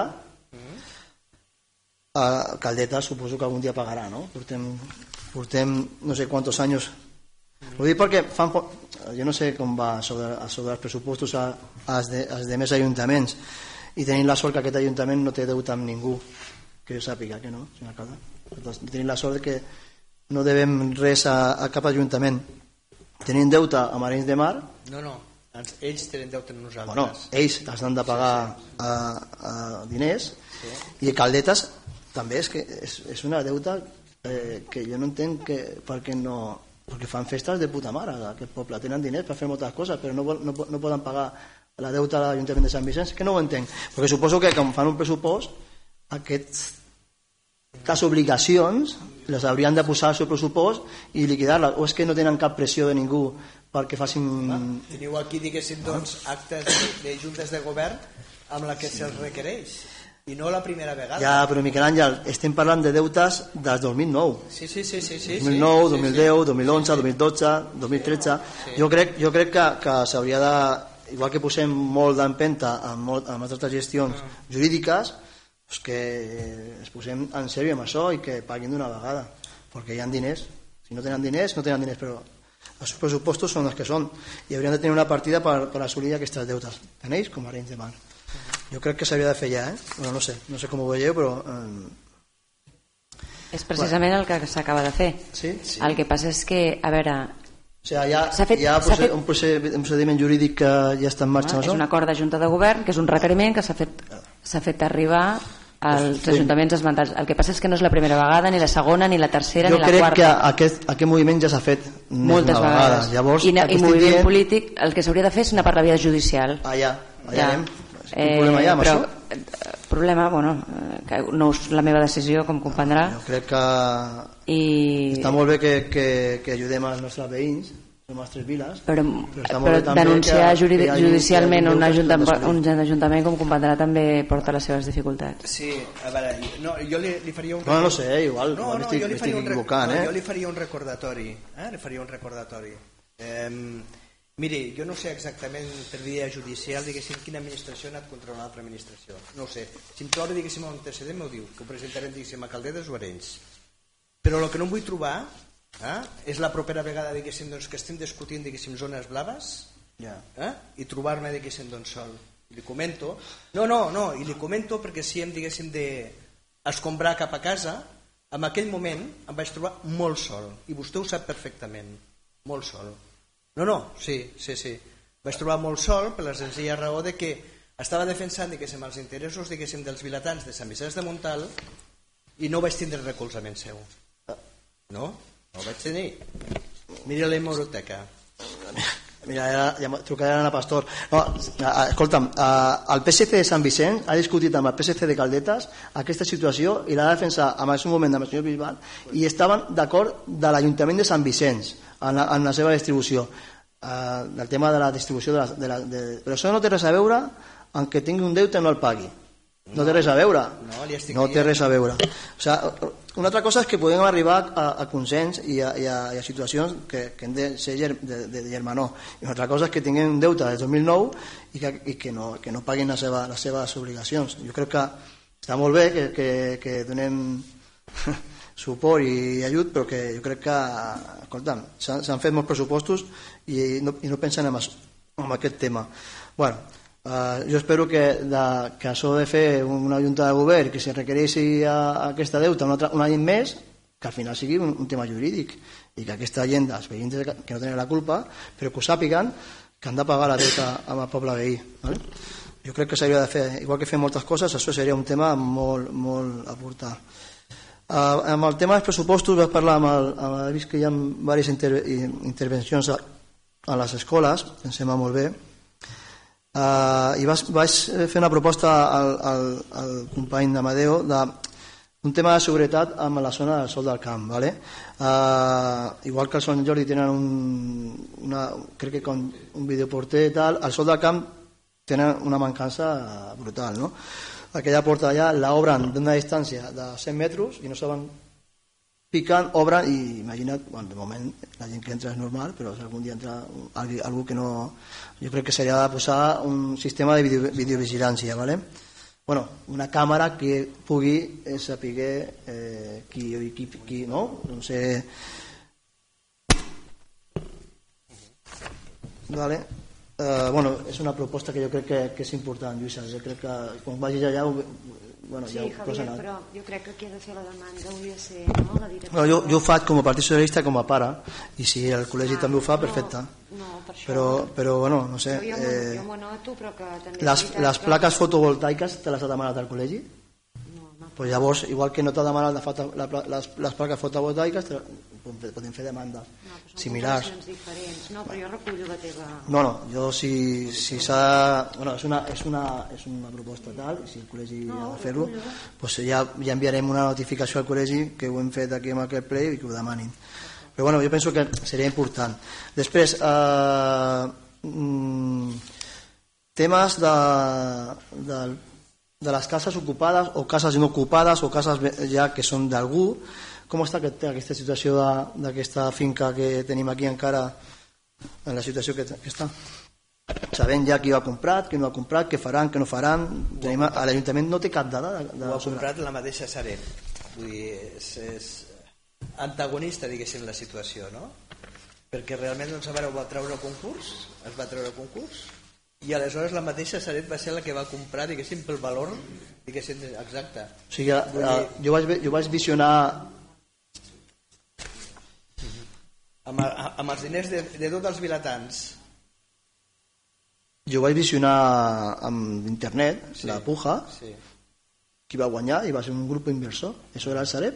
Caldeta suposo que algun dia pagarà, no? Portem no sé quantos anys. Ho dic perquè jo no sé com va sobre els pressupostos als demés ajuntaments i tenim la sort que aquest ajuntament no té deute amb ningú, que jo sàpiga que no, senyor alcalde. Tenim la sort que no devem res a cap ajuntament. Tenim deute a Marins de Mar. No, ells tenen deute amb nosaltres. Bueno, ells els han de pagar diners i Caldetes també és una deuta que jo no entenc perquè no... perquè fan festes de puta mare aquest poble, tenen diners per fer moltes coses però no poden pagar la deuta a l'Ajuntament de Sant Vicenç, que no ho entenc perquè suposo que quan fan un pressupost aquestes obligacions les haurien de posar al seu pressupost i liquidar-les, o és que no tenen cap pressió de ningú perquè facin... Teniu aquí, diguéssim, doncs, actes de juntes de govern amb la que se'ls requereix. I no la primera vegada. Ja, però Miquel Àngel, estem parlant de deutes des 2009. Sí. 2009, 2010, 2011, 2012, 2013. Jo crec que s'hauria de, igual que posem molt d'empenta amb altres gestions jurídiques, que es posem en sèrio amb això i que paguin d'una vegada, perquè hi ha diners. Si no tenen diners, no tenen diners, però els pressupostos són els que són i haurien de tenir una partida per assolir aquestes deutes. Tenéis com a Arenys de Mar. Jo crec que s'havia de fer ja, Bueno, no sé com ho veieu, però... És precisament el que s'acaba de fer. Sí? El que passa és que, a veure... O sigui, hi ha un procediment jurídic que ja està en marxa. És un acord de Junta de Govern, que és un requeriment que s'ha fet arribar als ajuntaments esmentats. El que passa és que no és la primera vegada, ni la segona, ni la tercera, ni la quarta. Jo crec que aquest moviment ja s'ha fet moltes vegades. Llavors, I moviment polític, el que s'hauria de fer és anar per la via judicial. Allà anem. Quin problema hi ha amb això? Problema, que no és la meva decisió, com comprendrà. Jo crec que està molt bé que ajudem els nostres veïns, les nostres viles, però denunciar judicialment un ajuntament, com comprendrà, també porta les seves dificultats. Sí, a veure, jo li faria un... No sé, igual m'estic equivocant. Jo li faria un recordatori. Miri, jo no sé exactament per via judicial, diguéssim, quina administració ha anat contra una altra administració. No ho sé. Si em trobo, diguéssim, un antecedent, m'ho diu, que ho presentarem, diguéssim, a Calderes o Arenys. Però el que no em vull trobar és la propera vegada, diguéssim, doncs, que estem discutint, diguéssim, zones blaves i trobar-me, diguéssim, doncs, sol. I li comento... No, i li comento perquè si hem, diguéssim, d'escombrar cap a casa, en aquell moment em vaig trobar molt sol, i vostè ho sap perfectament, molt sol. Sí. Vaig trobar molt sol per la senzilla raó de que estava defensant, diguéssim, els interessos, diguéssim, dels vilatans de Sant Vicenç de Montalt i no vaig tindre recolzament seu. No ho vaig tenir. Mira la hemeroteca. Mira, ja trucaré a l'Anna Pastor. Escolta'm, el PSC de Sant Vicenç ha discutit amb el PSC de Caldetes aquesta situació i l'ha de defensar en un moment amb el senyor Bisbal i estaven d'acord de l'Ajuntament de Sant Vicenç en la seva distribució, del tema de la distribució però això no té res a veure amb que tingui un deute i no el pagui. No té res a veure. No té res a veure. O sigui, una altra cosa és que podem arribar a consens i a situacions que hem de ser de germanor. I una altra cosa és que tinguem un deute des 2009 i que no paguin les seves obligacions. Jo crec que està molt bé que donem suport i ajut, però que jo crec que, escolta'm, s'han fet molts pressupostos i no pensen en aquest tema. Bueno, jo espero que això de fer una junta de govern que se requereixi aquesta deuta un any més, que al final sigui un tema jurídic i que aquesta gent, els veïns que no tenen la culpa, però que ho sàpiguen que han de pagar la deuta amb el poble veí. Jo crec que s'hauria de fer, igual que fer moltes coses, això seria un tema molt a portar. Amb el tema dels pressupostos vaig parlar he vist que hi ha diverses intervencions a les escoles, em sembla molt bé, i vaig fer una proposta al company d'Amadeo d'un tema de seguretat amb la zona del Sol del Camp, igual que el Sant Jordi tenen crec que un videoporter i tal, al Sol del Camp tenen una mancança brutal, no? Aquella porta d'allà l'obren d'una distància de 100 metres i no saben piquen, obren i imagina't, de moment la gent que entra és normal, però si algun dia entra algú que no... Jo crec que s'hauria de posar un sistema de videovigilància, bueno, una càmera que pugui saber qui no? No sé... bueno, és una proposta que jo crec que és important, Lluïsa. Jo crec que quan vagis allà sí, Javier, però jo crec que qui ha de fer la demanda hauria de ser la direcció. Jo ho faig com a Partit Socialista com a pare i si el col·legi també ho fa, perfecte. Però bueno, no sé, jo m'ho noto, però que també les plaques fotovoltaiques te les ha demanat el col·legi? Pues llavors, igual que no t'ha demanat les plaques fotovoltaiques, podem fer demandes similars. No, però jo recullo la teva... No, jo si s'ha... Bueno, és una proposta tal, i si el col·legi ha de fer-lo, doncs ja enviarem una notificació al col·legi que ho hem fet aquí amb aquest ple i que ho demanin. Però bueno, jo penso que seria important. Després, temes les cases ocupades o cases no ocupades o cases ja que són d'algú. Com està aquesta situació d'aquesta finca que tenim aquí encara en la situació que està? Sabem ja qui ho ha comprat, qui no ha comprat, què faran, què no faran. L'Ajuntament no té cap dada. Ho ha comprat la mateixa Sareb. Vull dir, és antagonista, diguéssim, la situació, no? Perquè realment ho va treure el concurs, i aleshores la mateixa Sareb va ser la que va comprar, diguéssim, pel valor, diguéssim, exacte. O sigui, jo vaig visionar amb els diners de tots els vilatans. Jo vaig visionar amb internet, la puja, qui va guanyar, i va ser un grup inversor. Això era el Sareb?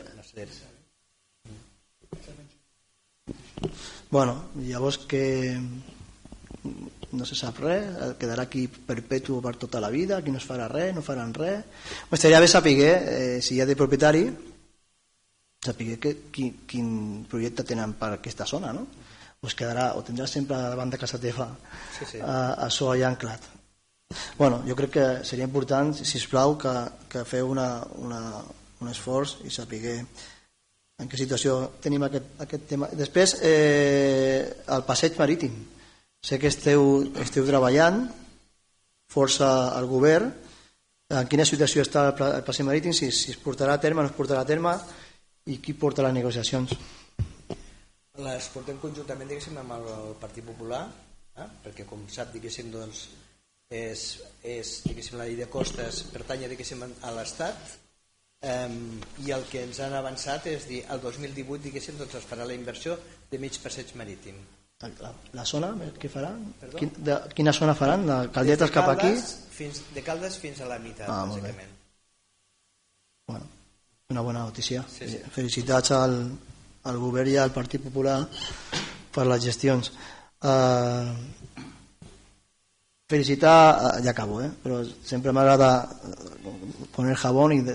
Bueno, llavors que no se sap res, quedarà aquí perpetu per tota la vida, aquí no es farà res, no faran res. M'estaria bé saber, si hi ha de propietari, saber quin projecte tenen per aquesta zona, no? O es quedarà, o tindrà sempre davant de casa teva això allà anclat. Bueno, jo crec que seria important, sisplau, que feu un esforç i saber en què situació tenim aquest tema. Després, el passeig marítim. Sé que esteu treballant força al govern. En quina situació està el passeig marítim, si es portarà a terme o no es portarà a terme, i qui porta les negociacions? Les portem conjuntament, diguéssim, amb el Partit Popular, perquè, com sap, diguéssim, doncs, diguéssim, la llei de costes pertany, diguéssim, a l'Estat, i el que ens han avançat és dir, el 2018, diguéssim, doncs es farà la inversió de mig passeig marítim. La zona, què faran? Quina zona faran? De Caldetes cap aquí? De Caldes fins a la meitat, bàsicament. Bueno, una bona notícia. Felicitats al govern i al Partit Popular per les gestions. Felicitar, ja acabo, però sempre m'agrada poner jabón i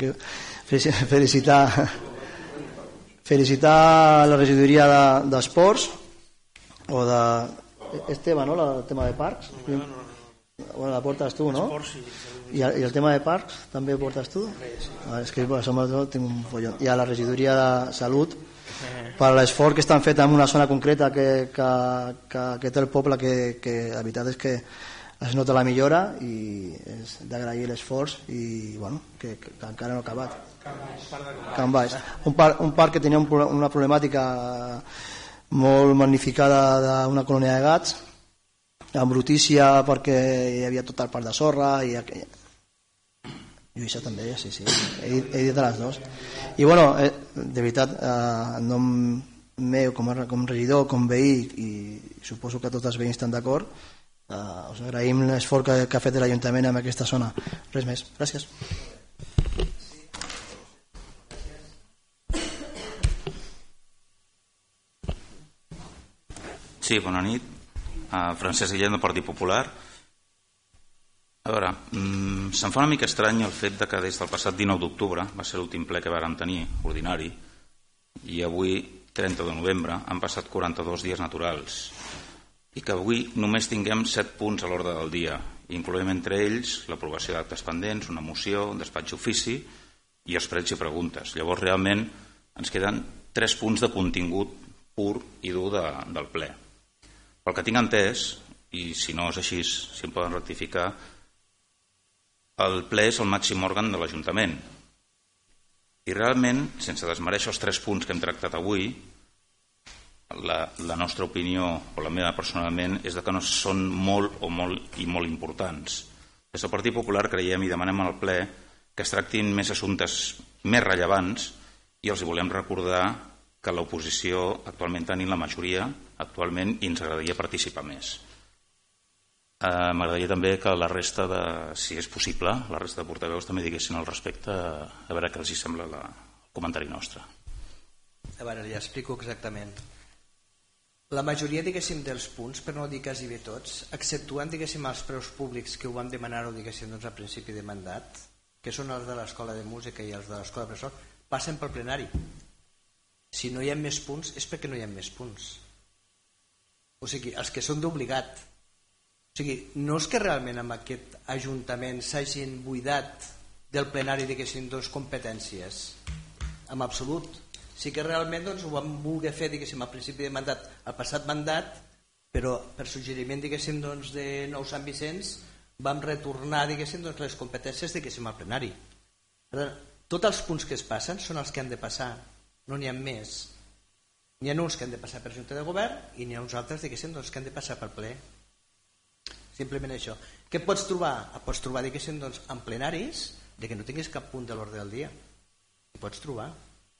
felicitar la regidoria d'esports o de Esteve, no? El tema de parcs. Bueno, la portes tu, no? I el tema de parcs també ho portes tu? És que tinc un follon. I a la regidoria de salut, per l'esforç que estan fet en una zona concreta que té el poble, que la veritat és que es nota la millora i és d'agrair l'esforç i bueno, que encara no ha acabat. Can Baix. Un parc que tenia una problemàtica molt magnificada d'una colònia de gats, amb brutícia perquè hi havia tot el parc de sorra i això també, sí, he dit de les dues. I bueno, de veritat, en nom meu com regidor, com veí, i suposo que tots els veïns estan d'acord, us agraïm l'esforç que ha fet l'Ajuntament en aquesta zona. Res més, gràcies. Sí, bona nit. Francesc Guillem, del Partit Popular. A veure, se'm fa una mica estrany el fet que des del passat 19 d'octubre, va ser l'últim ple que vàrem tenir, ordinari, i avui, 30 de novembre, han passat 42 dies naturals, i que avui només tinguem 7 punts a l'ordre del dia, incloent entre ells l'aprovació d'actes pendents, una moció, un despatx d'ofici i els pregs i preguntes. Llavors, realment, ens queden 3 punts de contingut pur i dur del ple. Pel que tinc entès, i si no és així, si em poden rectificar, el ple és el màxim òrgan de l'Ajuntament. I realment, sense desmereixer els 3 punts que hem tractat avui, la nostra opinió, o la meva personalment, és que no són molt importants. Des del Partit Popular creiem i demanem al ple que es tractin més assumptes més rellevants i els volem recordar que l'oposició actualment tenim la majoria actualment i ens agradaria participar més. M'agradaria també que la resta de, si és possible, la resta de portaveus també diguessin al respecte, a veure què els sembla el comentari nostre. A veure, li explico exactament. La majoria, diguéssim, dels punts, per no dir quasi bé tots, exceptuant, diguéssim, els preus públics que ho vam demanar-ho, diguéssim, doncs, a principi de mandat, que són els de l'Escola de Música i els de l'Escola de Bressol, passen pel plenari. Si no hi ha més punts és perquè no hi ha més punts. O sigui, els que són d'obligat. sigui, no és que realment amb aquest Ajuntament s'hagin buidat del plenari diguéssim competències, en absolut. Sí que realment ho vam voler fer diguéssim al principi de mandat, al passat mandat, però per suggeriment diguéssim de Nou Sant Vicenç vam retornar diguéssim les competències diguéssim al plenari. Per tant, tots els punts que es passen són els que han de passar, no n'hi ha més. N'hi ha uns que han de passar per Junta de Govern i n'hi ha uns altres diguéssim que han de passar per ple. Simplement això. Què pots trobar? Pots trobar diguéssim en plenaris que no tinguis cap punt de l'ordre del dia. Hi pots trobar.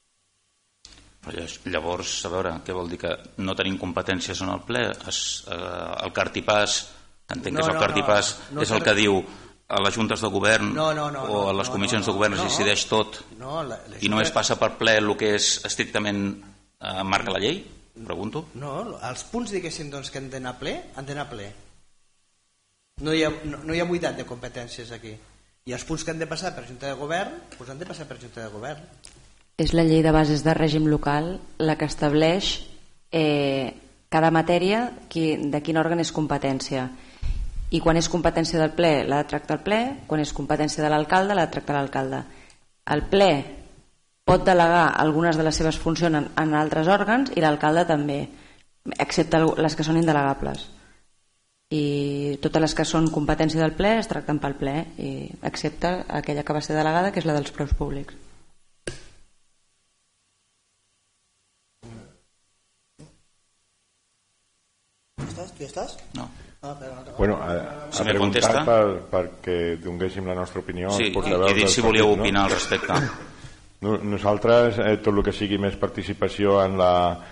Llavors, a veure, què vol dir? Que no tenim competències en el ple? El cartipàs, que entenc que és el cartipàs, és el que diu a les juntes de govern o a les comissions de govern es decideix tot i només passa per ple el que és estrictament marca la llei? Pregunto. No, els punts diguéssim que han d'anar a ple, han d'anar a ple. No hi ha buidat de competències aquí. I els punts que han de passar per Junta de Govern han de passar per Junta de Govern. És la llei de bases de règim local la que estableix cada matèria de quin òrgan és competència. I quan és competència del ple l'ha de tractar el ple, quan és competència de l'alcalde l'ha de tractar l'alcalde. El ple pot delegar algunes de les seves funcions en altres òrgans i l'alcalde també, excepte les que són indelegables. I totes les que són competència del ple es tracten pel ple, excepte aquella que va ser delegada, que és la dels preus públics. Tu ja estàs? No. Bueno, a preguntar perquè donéssim la nostra opinió. Sí, i dir si volíeu opinar al respecte. Nosaltres, tot el que sigui més participació amb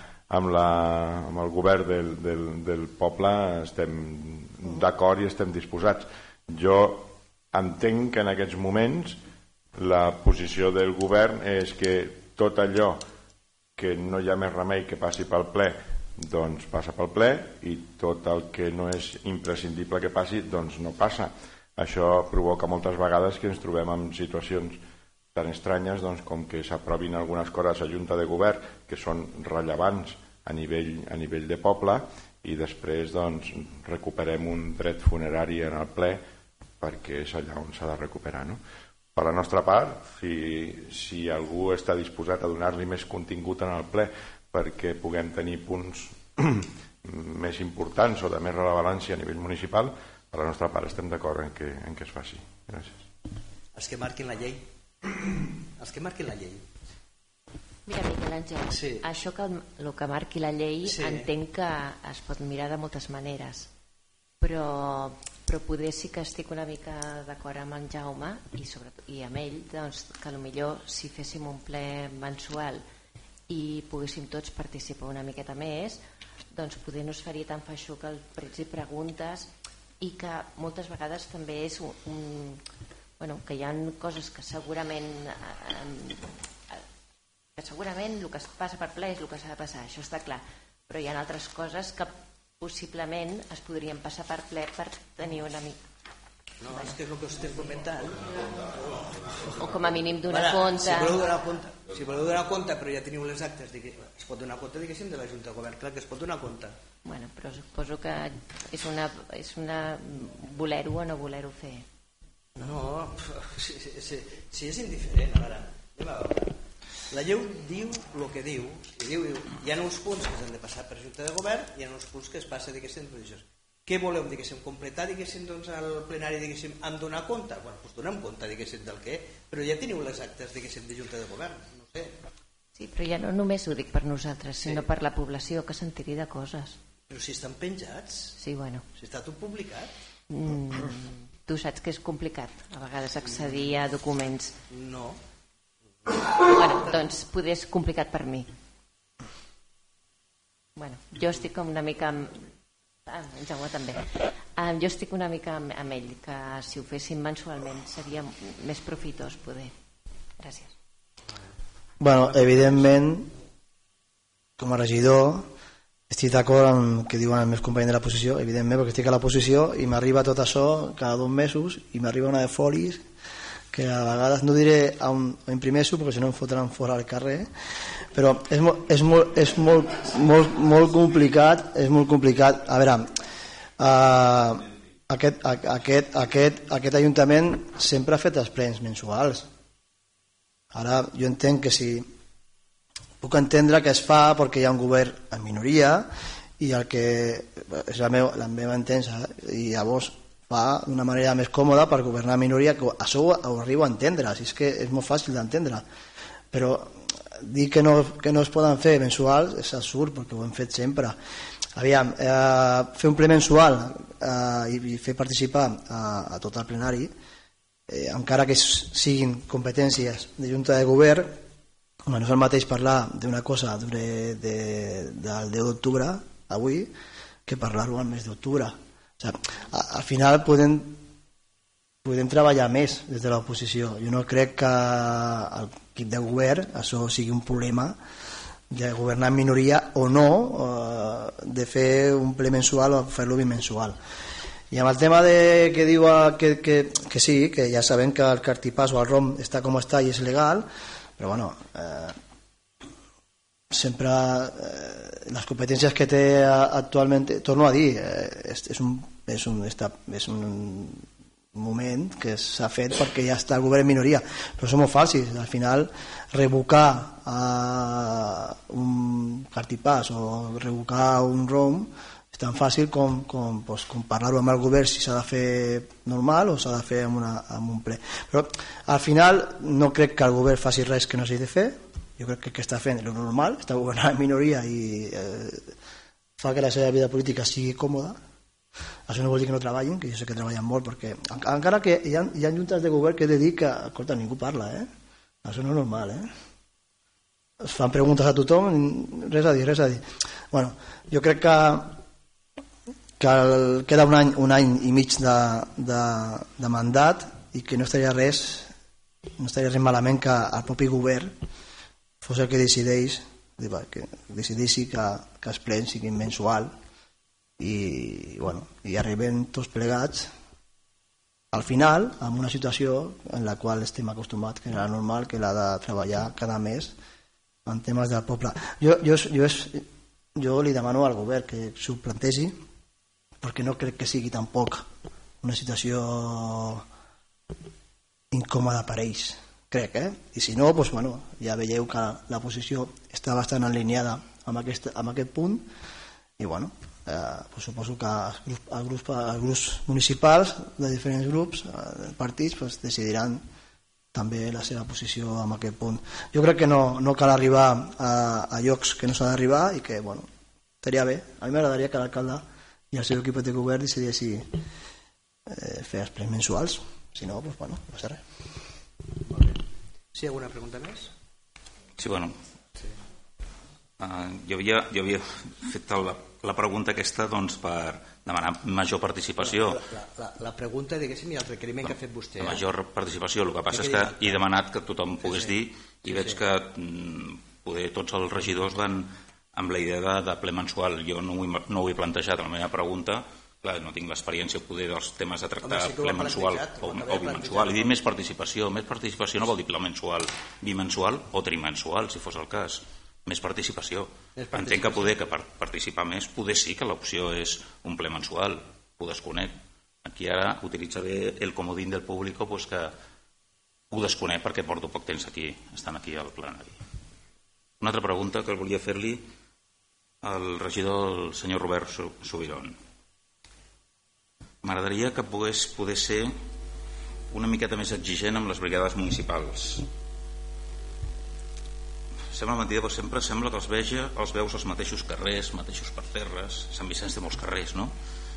el govern del poble estem d'acord i estem disposats. Jo entenc que en aquests moments la posició del govern és que tot allò que no hi ha més remei que passi pel ple doncs passa pel ple i tot el que no és imprescindible que passi doncs no passa. Això provoca moltes vegades que ens trobem en situacions tan estranyes com que s'aprovin algunes coses a Junta de Govern que són rellevants a nivell de poble i després recuperem un dret funerari en el ple perquè és allà on s'ha de recuperar, no? Per la nostra part, si algú està disposat a donar-li més contingut en el ple perquè puguem tenir punts més importants o de més rellevància a nivell municipal, per la nostra part estem d'acord en que es faci. Gràcies. Els que marquin la llei. Els que marquin la llei. Mira, Miquel Àngel, sí. Això el que marqui la llei entenc que es pot mirar de moltes maneres, però poder sí que estic una mica d'acord amb en Jaume i amb ell, que potser si féssim un ple mensual i poguéssim tots participar una miqueta més, doncs poder no es faria tan feixuc el prets i preguntes i que moltes vegades també és que hi ha coses que segurament el que passa per ple és el que s'ha de passar, això està clar, però hi ha altres coses que possiblement es podrien passar per ple per tenir una mica. No, és que és el que estem comentant. O com a mínim donar compte. Si voleu donar compte, però ja teniu les actes, es pot donar compte, diguéssim, de la Junta de Govern. Clar que es pot donar compte. Bueno, però suposo que és una voler-ho o no voler-ho fer. No, si és indiferent, a veure. La llei diu el que diu, i diu, hi ha uns punts que s'han de passar per Junta de Govern i hi ha uns punts que es passa, diguéssim, per això. Què voleu, diguéssim, completar, diguéssim, al plenari, diguéssim, en donar compte? Bueno, doncs donem compte, diguéssim, del que, però ja teniu les actes, diguéssim, de Junta de Govern, no sé. Sí, però ja no només ho dic per nosaltres, sinó per la població, que s'enteri de coses. Però si estan penjats. Sí, bueno. Si està tot publicat. Tu saps que és complicat, a vegades, accedir a documents. No. Bueno, doncs poder és complicat per mi. Bueno, jo estic una mica... en Jaume també. Jo estic una mica amb ell, que si ho féssim mensualment seria més profitós poder. Gràcies. Bueno, evidentment, com a regidor, estic d'acord amb el que diuen els meus companys de la posició, evidentment, perquè estic a la posició i m'arriba tot això cada 2 mesos i m'arriba una de folis que a vegades no diré on imprimeixo perquè si no em fotran fora al carrer, però és molt complicat, és molt complicat. A veure, aquest Ajuntament sempre ha fet els plens mensuals. Ara jo entenc que si puc entendre que es fa perquè hi ha un govern en minoria i el que és la meva entensa, i llavors fa d'una manera més còmoda per governar en minoria, que això ho arribo a entendre, si és que és molt fàcil d'entendre, però dir que no es poden fer mensuals és absurd, perquè ho hem fet sempre. Aviam, fer un ple mensual i fer participar a tot el plenari, encara que siguin competències de Junta de Govern, no és el mateix parlar d'una cosa del 10 d'octubre avui que parlar-ho al mes d'octubre. O sigui, al final podem treballar més des de l'oposició. Jo no crec que l'equip de govern això sigui un problema de governar en minoria o no, de fer un ple mensual o fer-lo bimensual. I amb el tema que diu que sí, que ja sabem que el cartipàs o el rom està com està i és legal, però bueno, sempre les competències que té actualment, torno a dir, és un moment que s'ha fet perquè ja està el govern en minoria, però són molt falsos. Al final revocar un cartipàs o revocar un rom és tan fàcil com parlar-ho amb el govern si s'ha de fer normal o s'ha de fer amb un ple. Però al final no crec que el govern faci res que no s'hagi de fer. Jo crec que està fent el normal, està governant en minoria i fa que la seva vida política sigui còmoda. Això no vol dir que no treballin, que jo sé que treballen molt, perquè encara que hi ha juntes de govern que he de dir que, escolta, ningú parla, això no és normal, es fan preguntes a tothom, res a dir. Bueno, jo crec que queda un any i mig de mandat i que no estaria res malament que el propi govern fos el que decideixi que els plens siguin mensual i arriben tots plegats al final amb una situació en la qual estem acostumats, que era normal, que l'ha de treballar cada mes en temes del poble. Jo li demano al govern que s'ho plantegi, perquè no crec que sigui tampoc una situació incòmoda per ells, crec, i si no, doncs, bueno, ja veieu que la posició està bastant alineada amb aquest punt i bueno, pues suposo que els grups municipals de diferents grups, partits, pues decidiran també la seva posició en aquest punt. Jo crec que no cal arribar a llocs que no s'ha d'arribar i que, bueno, estaria bé. A mi m'agradaria que l'alcalde i el seu equip de govern decidissi fer els plens mensuals. Si no, doncs, bueno, no passa res. Sí, alguna pregunta més? Sí, bueno, jo havia fet la pregunta aquesta doncs, per demanar major participació. La pregunta, diguéssim, i el requeriment que ha fet vostè. Major participació, el que passa és que he demanat que tothom pogués dir i veig que poder tots els regidors van amb la idea de ple mensual. Jo no ho he plantejat en la meva pregunta, clar, no tinc l'experiència poder dels temes de tractar ple mensual o bimensual. He dit més participació no vol dir ple mensual, bimensual o trimensual, si fos el cas. Més participació. Entenc que poder per participar més, poder sí que l'opció és un ple mensual, ho desconec. Aquí ara utilitzaré el comodín del públic, pues que ho desconec perquè porto poc temps aquí, estan aquí al plenari. Una altra pregunta que volia fer-li al regidor, el senyor Robert Subirón. M'agradaria que pogués poder ser una miqueta més exigent amb les brigades municipals. Sembla mentida, però sempre sembla que els veus als mateixos carrers, mateixos parterres. Sant Vicenç té molts carrers, no?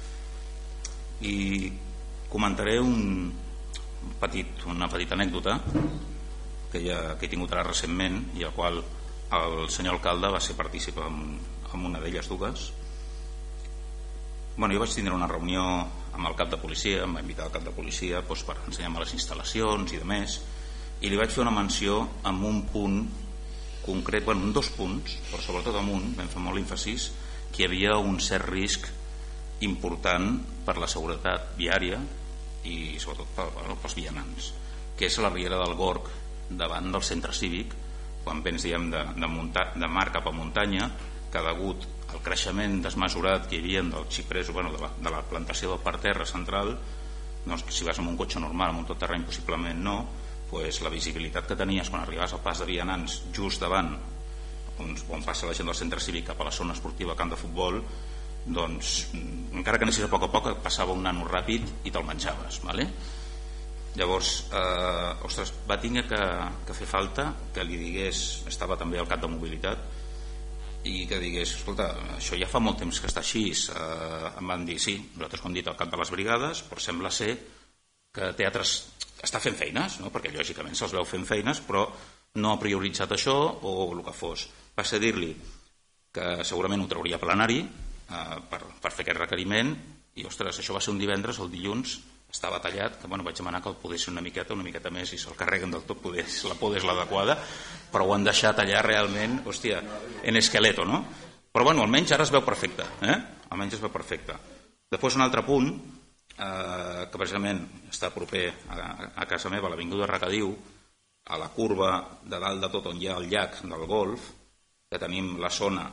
I comentaré una petita anècdota que he tingut ara recentment i al qual el senyor alcalde va ser partícip en una d'elles dues. Jo vaig tindre una reunió amb el cap de policia, em va invitar el cap de policia per ensenyar-me les instal·lacions i demés, i li vaig fer una menció amb un punt concret, en 2 punts, però sobretot en un, vam fer molt èmfasis, que hi havia un cert risc important per la seguretat viària i sobretot pels vianants, que és la riera del Gorg davant del centre cívic, quan vens de mar cap a muntanya, que degut el creixement desmesurat que hi havia del xiprès, de la plantació del parterre central, doncs, si vas amb un cotxe normal, amb un tot terreny possiblement no, doncs la visibilitat que tenies quan arribaves al pas de vianants just davant on passa la gent del centre cívic cap a la zona esportiva, camp de futbol, doncs encara que anessis a poc passava un nano ràpid i te'l menjaves, vale? Llavors ostres, va tenir que fer falta que li digués, estava també al cap de mobilitat, i que digués, escolta, això ja fa molt temps que està així. Em van dir, sí, nosaltres ho hem dit al cap de les brigades, però sembla ser que teatres està fent feines, no? Perquè lògicament se'ls veu fent feines, però no ha prioritzat això o el que fos. Va ser dir-li que segurament ho trauria a plenari per fer aquest requeriment, i ostres, això va ser un divendres, el dilluns estava tallat, que vaig demanar que el podés ser una miqueta més, i se'l carreguen del tot, la poda és l'adequada, però ho han deixat allà realment, hòstia, en esqueleto, no? Però almenys ara es veu perfecte, almenys es veu perfecte. Després un altre punt, que precisament està proper a casa meva, a l'avinguda Recadiu, a la curva de dalt de tot on hi ha el llac del golf, que tenim la zona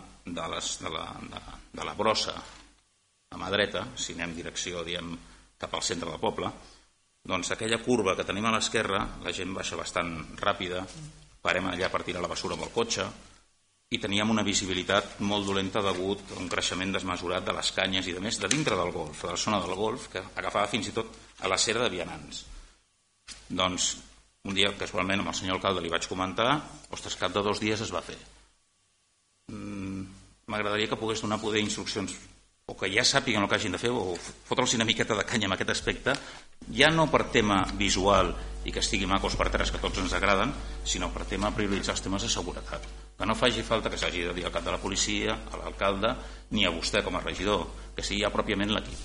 de la brossa a mà dreta, si anem direcció, cap al centre del poble, doncs aquella curva que tenim a l'esquerra, la gent baixa bastant ràpida, parem allà per tirar la basura amb el cotxe, i teníem una visibilitat molt dolenta degut a un creixement desmesurat de les canyes i de més, de dintre del golf, de la zona del golf, que agafava fins i tot a la cera de vianants. Doncs un dia, casualment, amb el senyor alcalde li vaig comentar, ostres, cap de 2 dies es va fer. M'agradaria que pogués donar poder instruccions, o que ja sàpiguen el que hagin de fer, o fotre'ls una miqueta de canya en aquest aspecte, ja no per tema visual i que estigui maco els parterres que tots ens agraden, sinó per tema prioritzar els temes de seguretat. Que no faci falta que s'hagi de dir al cap de la policia, a l'alcalde, ni a vostè com a regidor, que sigui ja pròpiament l'equip.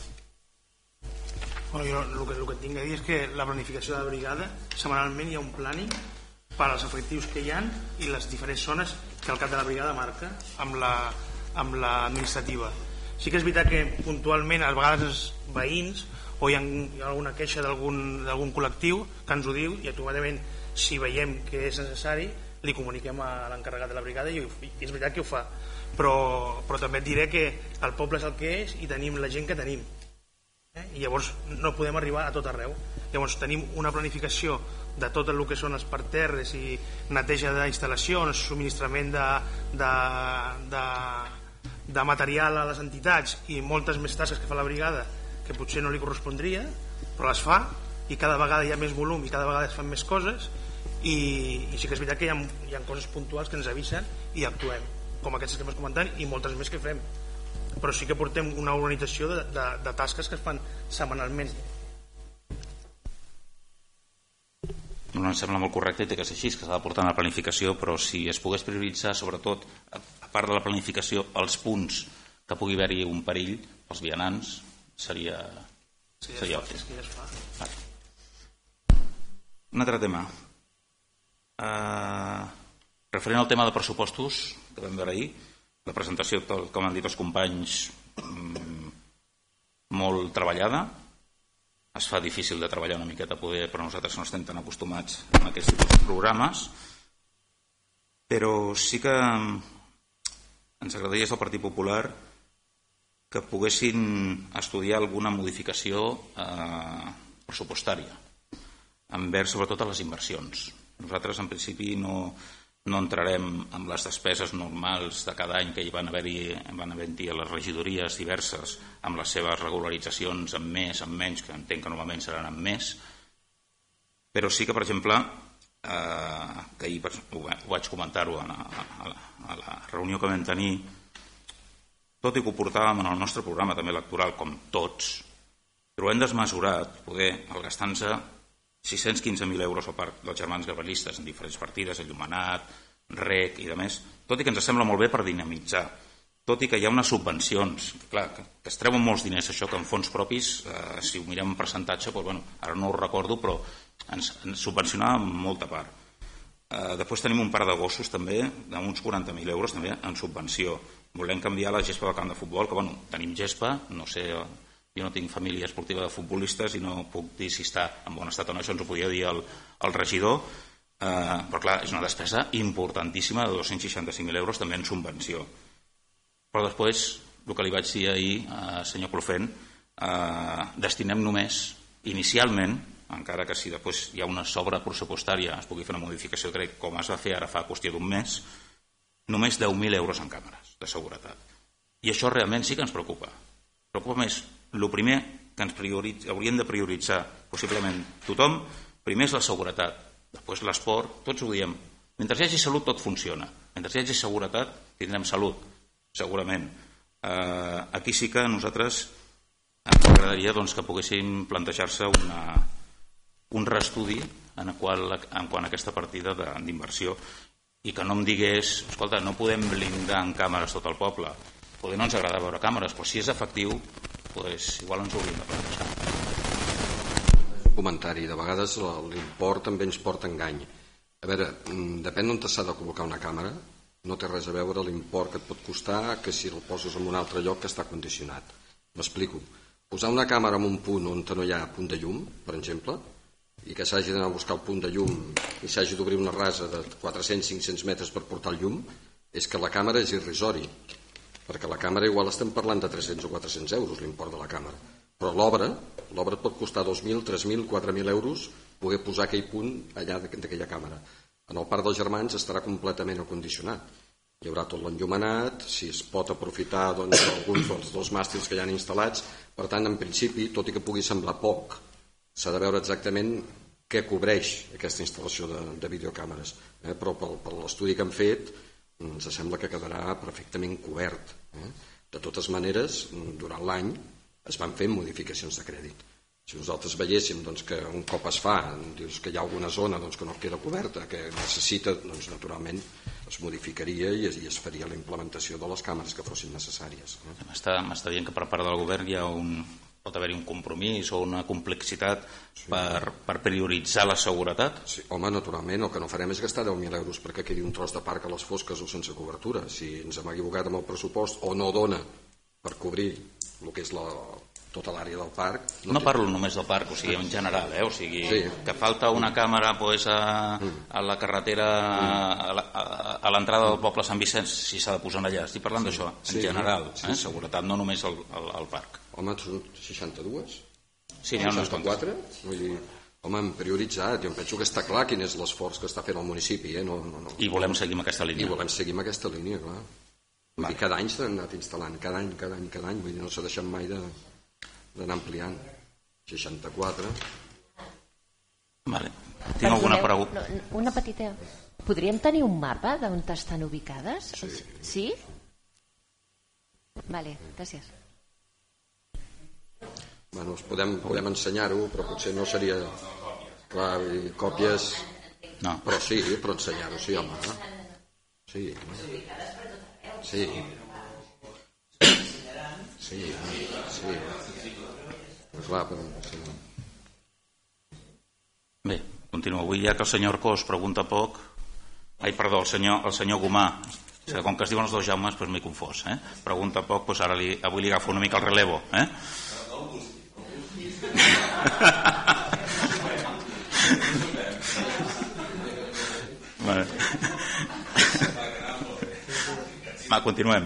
Jo el que tinc a dir és que la planificació de la brigada, setmanalment hi ha un planning per als efectius que hi ha i les diferents zones que el cap de la brigada marca amb l'administrativa. Sí que és veritat que puntualment a vegades els veïns o hi ha alguna queixa d'algun col·lectiu que ens ho diu i automàticament si veiem que és necessari li comuniquem a l'encarregat de la brigada i és veritat que ho fa, però també et diré que el poble és el que és i tenim la gent que tenim, i llavors no podem arribar a tot arreu. Llavors tenim una planificació de tot el que són els parterres i neteja d'instal·lacions, subministrament de material a les entitats i moltes més tasques que fa la brigada que potser no li correspondria, però les fa i cada vegada hi ha més volum i cada vegada es fan més coses i sí que és veritat que hi ha coses puntuals que ens avisen i actuem, com aquestes que m'has comentat i moltes més que fem, però sí que portem una organització de tasques que es fan setmanalment. No em sembla molt correcte i té que ser així, que s'ha de portar una planificació, però si es pogués prioritzar sobretot, a part de la planificació, els punts que pugui haver-hi un perill pels vianants seria òptim. Un altre tema referent al tema de pressupostos que vam veure ahir, la presentació, com han dit els companys, molt treballada. Es fa difícil de treballar una miqueta poder, però nosaltres no estem tan acostumats a aquests tipus de programes, però sí que ens agradaria des del Partit Popular que poguessin estudiar alguna modificació pressupostària envers sobretot a les inversions. Nosaltres en principi no entrarem en les despeses normals de cada any que hi van haver-hi a les regidories diverses amb les seves regularitzacions amb més, amb menys, que entenc que normalment seran amb més, però sí que, per exemple, que ahir ho vaig comentar-ho a la reunió que vam tenir, tot i que ho portàvem en el nostre programa també electoral, com tots, trobem desmesurat poder gastar-nos 615.000 euros al Parc dels Germans Gabrielistes en diferents partides, Enllumenat, REC i demés, tot i que ens sembla molt bé per dinamitzar, tot i que hi ha unes subvencions, clar, que es treuen molts diners, això que en fons propis, si ho mirem en percentatge, ara no ho recordo, però ens subvencionava molta part. Després tenim un parc de gossos també, d'uns 40.000 euros també en subvenció. Volem canviar la gespa del camp de futbol, que tenim gespa, no sé... Jo no tinc família esportiva de futbolistes i no puc dir si està en bon estat o no, això ens ho podia dir el regidor, però clar, és una despesa importantíssima de 265.000 euros també en subvenció. Però després, el que li vaig dir ahir, senyor Clofent, destinem només, inicialment, encara que si després hi ha una sobra pressupostària, es pugui fer una modificació, crec, com es va fer ara fa qüestió d'un mes, només 10.000 euros en càmeres de seguretat. I això realment sí que ens preocupa. Preocupa més, el primer que ens hauríem de prioritzar possiblement tothom, primer és la seguretat, després l'esport, tots ho diem. Mentre hi hagi salut tot funciona, mentre hi hagi seguretat tindrem salut, segurament. Aquí sí que a nosaltres ens agradaria que poguessin plantejar-se un reestudi en quant a aquesta partida d'inversió i que no em digués, escolta, no podem blindar en càmeres tot el poble, poder no ens agrada veure càmeres, però si és efectiu, igual ens ho hauríem de plantejar. Comentari, de vegades l'import també ens porta engany. A veure, depèn d'on s'ha de col·locar una càmera, no té res a veure l'import que et pot costar que si el poses en un altre lloc que està condicionat. M'explico. Posar una càmera en un punt on no hi ha punt de llum, per exemple, i que s'hagi d'anar a buscar el punt de llum i s'hagi d'obrir una rasa de 400-500 metres per portar el llum, és que la càmera és irrisori, perquè la càmera igual estem parlant de 300 o 400 euros l'import de la càmera, però l'obra et pot costar 2.000, 3.000, 4.000 euros poder posar aquell punt allà d'aquella càmera. En el Parc dels Germans estarà completament acondicionat, hi haurà tot l'enllumenat, si es pot aprofitar alguns dels màstils que hi ha instal·lats, per tant, en principi, tot i que pugui semblar poc, s'ha de veure exactament què cobreix aquesta instal·lació de videocàmeres, però per l'estudi que han fet ens sembla que quedarà perfectament cobert. De totes maneres, durant l'any es van fer modificacions de crèdit. Si nosaltres veiéssim que un cop es fa, dius que hi ha alguna zona que no queda coberta, que necessita, naturalment es modificaria i es faria la implementació de les càmeres que fossin necessàries. M'està dient que per part del govern hi ha pot haver-hi un compromís o una complexitat per prioritzar la seguretat? Sí, home, naturalment, el que no farem és gastar 10.000 euros perquè quedi un tros de parc a les fosques o sense cobertura. Si ens hem equivocat amb el pressupost o no dona per cobrir el que és tota l'àrea del parc... No parlo només del parc, o sigui, en general, o sigui, que falta una càmera a la carretera, a l'entrada del poble Sant Vicenç, si s'ha de posar allà. Estic parlant d'això, en general, seguretat, no només al parc. Home, són 62? Sí, n'hi ha unes 64? Home, hem prioritzat. Jo em penso que està clar quin és l'esforç que està fent el municipi. I volem seguir amb aquesta línia. I volem seguir amb aquesta línia, clar. Vull dir, cada any s'han anat instal·lant, cada any. Vull dir, no s'ha deixat mai d'anar ampliant. 64. Vale. Tinc alguna pregunta? Una petita... Podríem tenir un mapa d'on estan ubicades? Sí? Vale, gràcies. Bueno, podem ensenyar-ho, però potser no seria... Clar, còpies... No. Però sí, però ensenyar-ho, sí, home. Sí. Sí. Sí. Clar, però... Bé, continuo. Avui ja que el senyor Cos pregunta poc... Ai, perdó, el senyor Gomà. Com que es diuen els dos Jaumes, doncs m'he confós. Pregunta poc, doncs ara avui li agafo una mica el relevo. Vale. Continuem.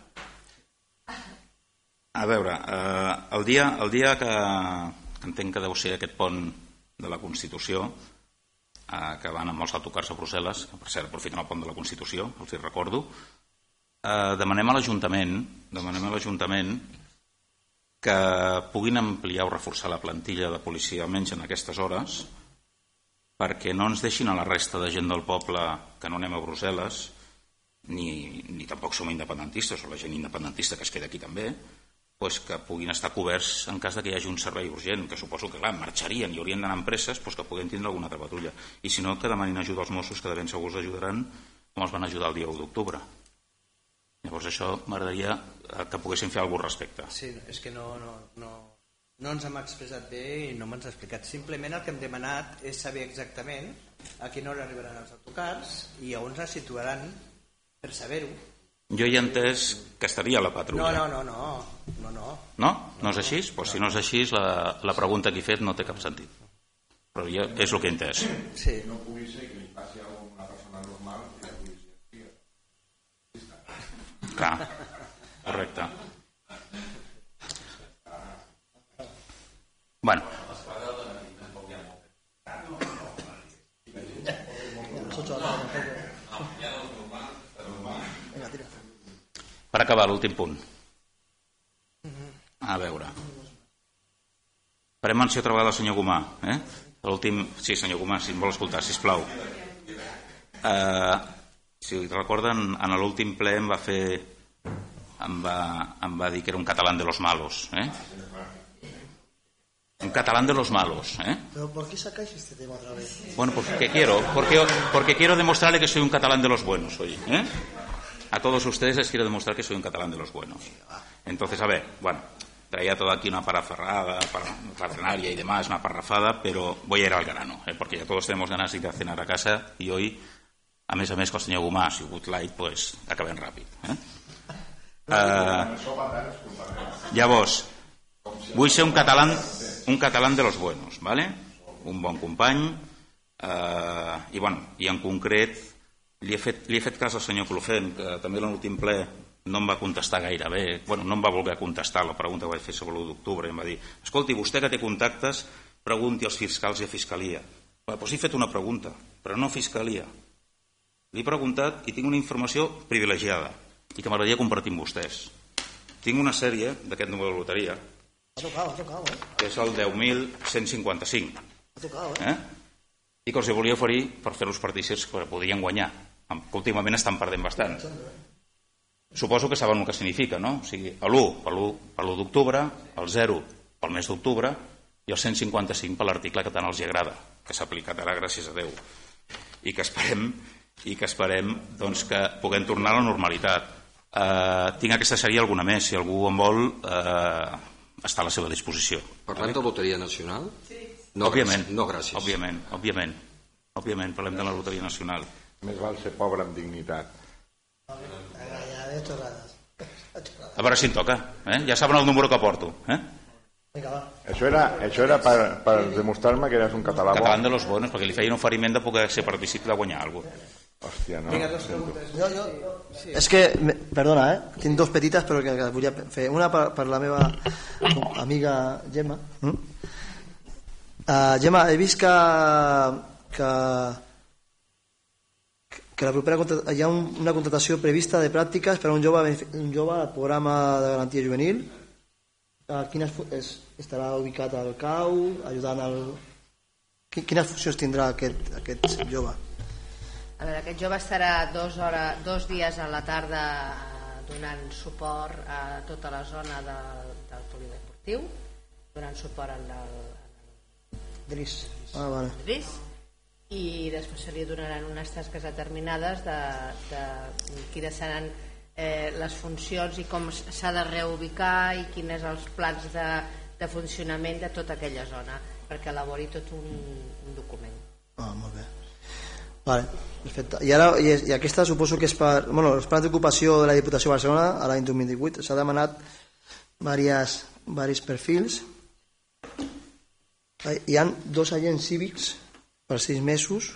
A veure, el dia que entenc que deu ser aquest pont de la Constitució, que van amb els autocars a Brussel·les, que per cert aprofiten el pont de la Constitució, els hi recordo, demanem a l'Ajuntament que puguin ampliar o reforçar la plantilla de policia almenys en aquestes hores, perquè no ens deixin a la resta de gent del poble que no anem a Brussel·les, ni tampoc som independentistes, o la gent independentista que es queda aquí també, doncs que puguin estar coberts en cas que hi hagi un servei urgent, que suposo que clar, marxarien i haurien d'anar a empreses, doncs que puguem tindre alguna altra patrulla. I si no, que demanin ajuda als Mossos, que de ben segur els ajudaran com els van ajudar el dia 1 d'octubre. Llavors això m'agradaria que poguessin fer alguna cosa al respecte. Sí, és que no ens hem expressat bé i no m'has explicat. Simplement el que hem demanat és saber exactament a quina hora arribaran els autocars i on es situaran per saber-ho. Jo hi he entès que estaria a la patrulla. No. No? No és així? Pues si no és així, la pregunta que he fet no té cap sentit. Però jo, és el que he entès. Sí. No pugui ser que li passi a una persona normal i la policia. Clar. Correcte. Bueno. Per acabar, l'últim punt. A veure. Farem menció altra vegada al senyor Gomà. L'últim... Sí, senyor Gomà, si em vol escoltar, sisplau. Si recorden, en l'últim ple em va dir que era un catalán de los malos. Un catalán de los malos. ¿Pero por qué sacáis este tema otra vez? Bueno, pues porque quiero demostrarle que soy un catalán de los buenos, oye. A todos ustedes les quiero demostrar que soy un catalán de los buenos. Entonces, a ver, bueno, traía todo aquí una parafernalia y demás, una parrafada, pero voy a ir al grano, porque ya todos tenemos ganas de ir a cenar a casa y hoy, a més que el senyor Gomà ha sigut light, pues acabem ràpid. Llavors, vull ser un catalán de los buenos, ¿vale? Un bon company, i bueno, i en concret li he fet cas al senyor Clofent, que també en l'últim ple no em va contestar gaire bé, bueno, no em va voler contestar la pregunta que vaig fer sobre l'1 d'octubre, i em va dir, escolti, vostè que té contactes, pregunti als fiscals i a Fiscalia. Doncs he fet una pregunta, però no a Fiscalia. Li he preguntat i tinc una informació privilegiada i que m'agradaria compartir amb vostès. Tinc una sèrie d'aquest número de loteria, que és el 10.155. I que els volia oferir per fer-los partícips que podrien guanyar, que últimament estan perdent bastant. Suposo que saben el que significa, no? O sigui, l'1 per l'1 d'octubre, el 0 pel mes d'octubre i el 155 per l'article que tant els agrada, que s'ha aplicat ara, gràcies a Déu. I que esperem doncs, que puguem tornar a la normalitat. Tinc aquesta sèrie alguna més, si algú en vol, està a la seva disposició. Parlem de Loteria Nacional? No, òbviament. No, gràcies. Òbviament, parlem de la Loteria Nacional. Més val ser pobre amb dignitat. A veure si em toca, ja saben el número que porto. Això era per demostrar-me que eres un català bo. Catalán de los buenos, perquè li feia un oferiment de poder ser partícip de guanyar alguna cosa. Hòstia, no. Vinga, 2 preguntes. És que, perdona, tinc 2 petites però que volia fer. Una per la meva amiga Gemma. Gemma, he vist que la propera hi ha una contratació prevista de pràctiques per a un jove al programa de garantia juvenil. Estarà ubicat al CAU, ajudant al... Quines funcions tindrà aquest jove? A veure, aquest jove estarà 2 dies a la tarda donant suport a tota la zona del polideportiu, donant suport al DRIS. Vale. DRIS, i després se li donaran unes tasques determinades de quines seran les funcions i com s'ha de reubicar i quins són els plans de funcionament de tota aquella zona, perquè elabori tot un document. Molt bé. Vale, perfecte. I aquesta suposo que és per... Bueno, els plans d'ocupació de la Diputació de Barcelona a l'any 2018 s'ha demanat diversos perfils. Hi ha 2 agents cívics per 6 mesos.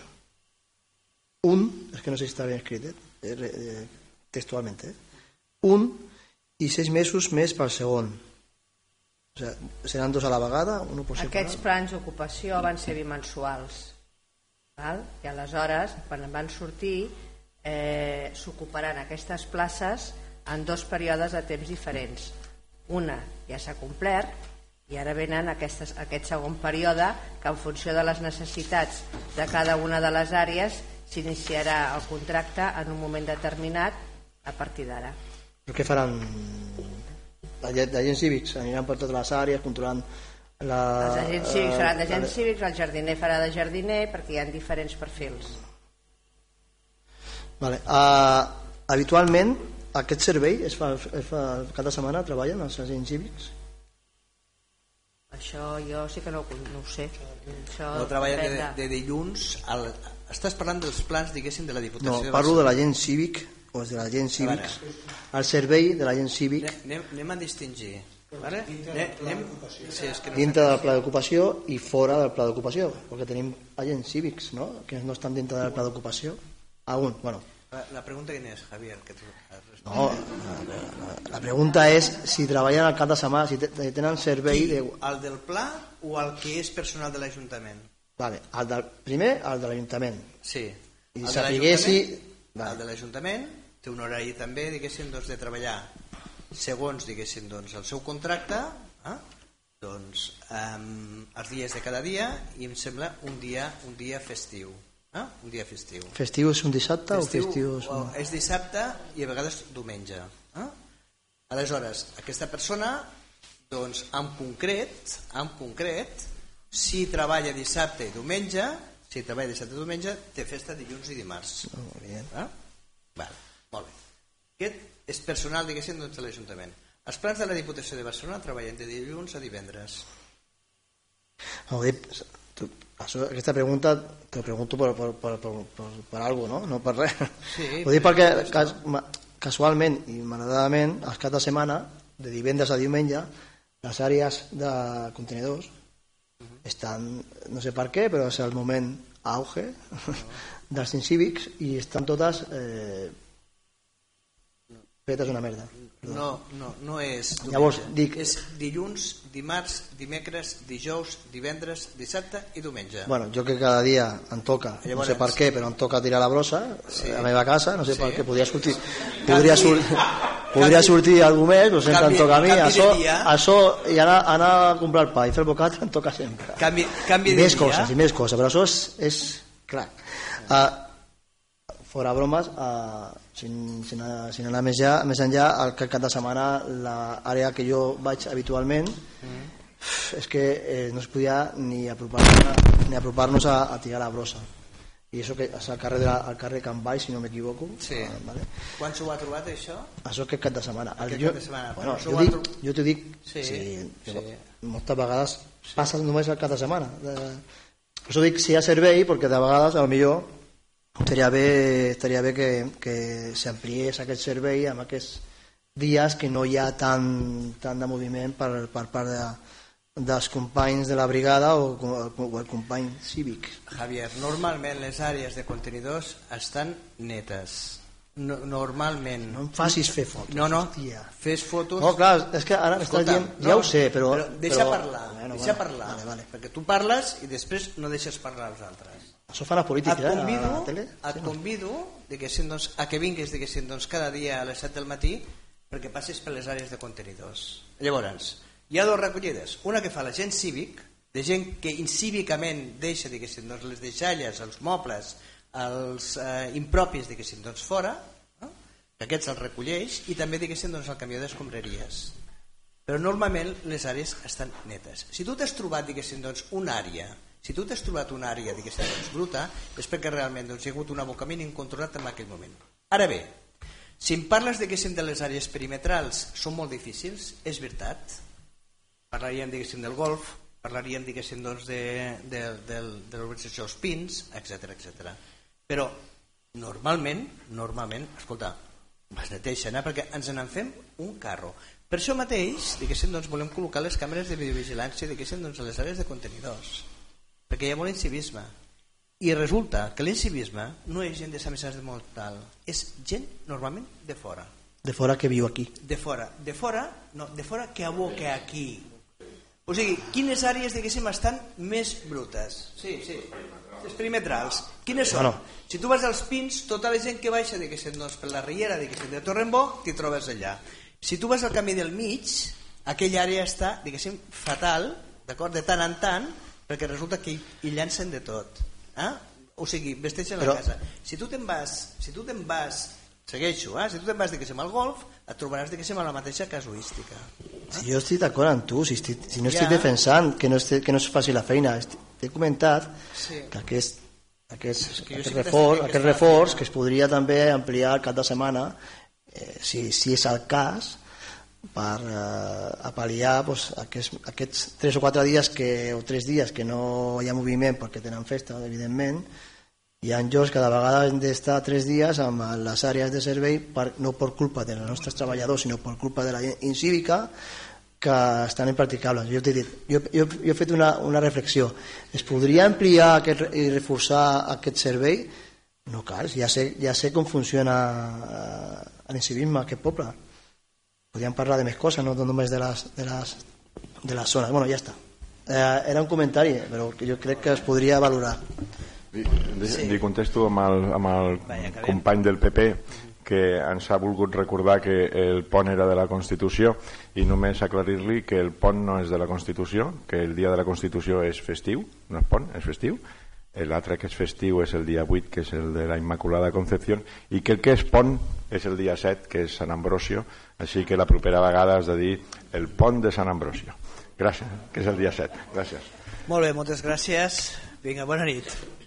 És que no sé si està ben escrit, textualment. 1 i 6 mesos més pel segon. O sigui, seran 2 a la vegada? Aquests plans d'ocupació van ser bimensuals. I aleshores, quan van sortir, s'ocuparan aquestes places en 2 períodes de temps diferents. Una ja s'ha complert i ara venen aquest segon període que en funció de les necessitats de cada una de les àrees s'iniciarà el contracte en un moment determinat a partir d'ara. Però què faran? D'agents cívics aniran per totes les àrees controlant els agents cívics faran d'agents cívics, el jardiner farà de jardiner, perquè hi ha diferents perfils. Habitualment aquest servei es fa cada setmana, treballen els agents cívics? Això jo sí que no ho sé. No treballen de dilluns estàs parlant dels plans, diguéssim, de la Diputació? No, parlo de l'agent cívic o de l'agent cívics, el servei de l'agent cívic. Anem a distingir dintre del pla d'ocupació i fora del pla d'ocupació, perquè tenim agents cívics, no?, que no estan dintre del pla d'ocupació. La pregunta quina és, Javier? Que tu no, la pregunta és si treballen al cap de setmana, si tenen servei... El del pla o el que és personal de l'Ajuntament? Vale, primer el de l'Ajuntament. Sí. I sapiguessi... El de l'Ajuntament té un horari també, diguéssim, de treballar segons, diguéssim, el seu contracte, els dies de cada dia, i em sembla un dia festiu. Un dia festiu. Festiu és un dissabte o festiu és un... És dissabte i a vegades diumenge. Aleshores, aquesta persona, doncs, en concret, si treballa dissabte i diumenge, té festa dilluns i dimarts. Molt bé. Aquest és personal, diguéssim, de l'Ajuntament. Els plans de la Diputació de Barcelona treballen de dilluns a divendres. Aquesta pregunta te la pregunto per algo, no per res. Sí, ho dic perquè casualment i malauradament els caps de setmana, de divendres a diumenge, les àrees de contenidors estan, no sé per què, però és el moment auge dels incívics i estan totes fetes una merda. No és diumenge. Llavors, és dilluns, dimarts, dimecres, dijous, divendres, dissabte i diumenge. Bueno, jo que cada dia em toca, no sé per què, però em toca tirar la brossa a la meva casa, no sé per què, podria sortir algú més, però sempre em toca a mi. Això i anar a comprar el pa i fer el bocat em toca sempre. Canvi més coses, però això és clar. Fora bromes, sin anar més enllà, el cap de setmana l'àrea que jo vaig habitualment és que no es podia ni apropar-nos a tirar la brossa, i això que és al carrer Can Baix, si no m'equivoco. Vale. Quan s'ho ha trobat això? Això que cap de setmana. Jo t'ho dic, moltes vegades passa només el cap de setmana. Per això dic si hi ha servei, perquè de vegades potser estaria bé que s'ampliés aquest servei en aquests dies que no hi ha tant de moviment per part dels companys de la brigada o el company cívic. Javier, normalment les àrees de contenidors estan netes. Normalment. No em facis fer fotos. No, fes fotos. No, clar, és que ara m'estàs dient, ja ho sé, però... Deixa parlar, perquè tu parles i després no deixes parlar els altres. Això fa la política, a la tele. Et convido a que vinguis cada dia a les 7 del matí perquè passis per les àrees de contenidors. Llavors, hi ha dues recollides. Una que fa la gent cívic, de gent que incívicament deixa les deixalles, els mobles, els impropis fora, que aquests els recolleix, i també el camió d'escombraries. Però normalment les àrees estan netes. Si tu t'has trobat una àrea bruta, és perquè realment hi ha hagut un abocament incontrolat en aquell moment. Ara bé, si em parles de les àrees perimetrals són molt difícils, és veritat. Parlaríem del golf, parlaríem de l'urbanització dels Pins, etc. Però normalment, escolta, es neteixen, perquè ens en fem un carro. Per això mateix volem col·locar les càmeres de videovigilància a les àrees de contenidors, perquè hi ha molt incivisme, i resulta que l'incivisme no és gent de Sant Vicenç de Montalt, és gent normalment de fora. De fora que viu aquí. De fora que aboca aquí. O sigui, quines àrees estan més brutes? Sí, les perimetrals. Quines són? Si tu vas als Pins, tota la gent que baixa per la riera de Torrembó t'hi trobes allà. Si tu vas al camí del mig, aquella àrea està fatal, d'acord, de tant en tant, perquè resulta que hi llancen de tot. O sigui, vesteixen la casa. Si tu te'n vas, segueixo, si tu te'n vas al golf, et trobaràs amb la mateixa casuística. Si jo estic d'acord amb tu, si no estic defensant que no es faci la feina, t'he comentat que aquest reforç que es podria també ampliar el cap de setmana, si és el cas, per apal·liar aquests 3 o 4 dies o 3 dies que no hi ha moviment perquè tenen festa, evidentment. Hi ha llocs que de vegades hem d'estar 3 dies amb les àrees de servei, no per culpa dels nostres treballadors, sinó per culpa de la gent incívica, que estan impracticables. Jo he fet una reflexió. Es podria ampliar i reforçar aquest servei? No cal, ja sé com funciona l'incivisme a aquest poble. Podríem parlar de més coses, no només de les zones. Bueno, ja està. Era un comentari, però jo crec que es podria valorar. Li contesto amb el company del PP que ens ha volgut recordar que el pont era de la Constitució, i només aclarir-li que el pont no és de la Constitució, que el dia de la Constitució és festiu, no és pont, és festiu. L'altre que és festiu és el dia 8, que és el de la Immaculada Concepción, i que el que és pont és el dia 7, que és Sant Ambrosio, així que la propera vegada has de dir el pont de Sant Ambrosio. Gràcies, que és el dia 7. Gràcies. Molt bé, moltes gràcies. Vinga, bona nit.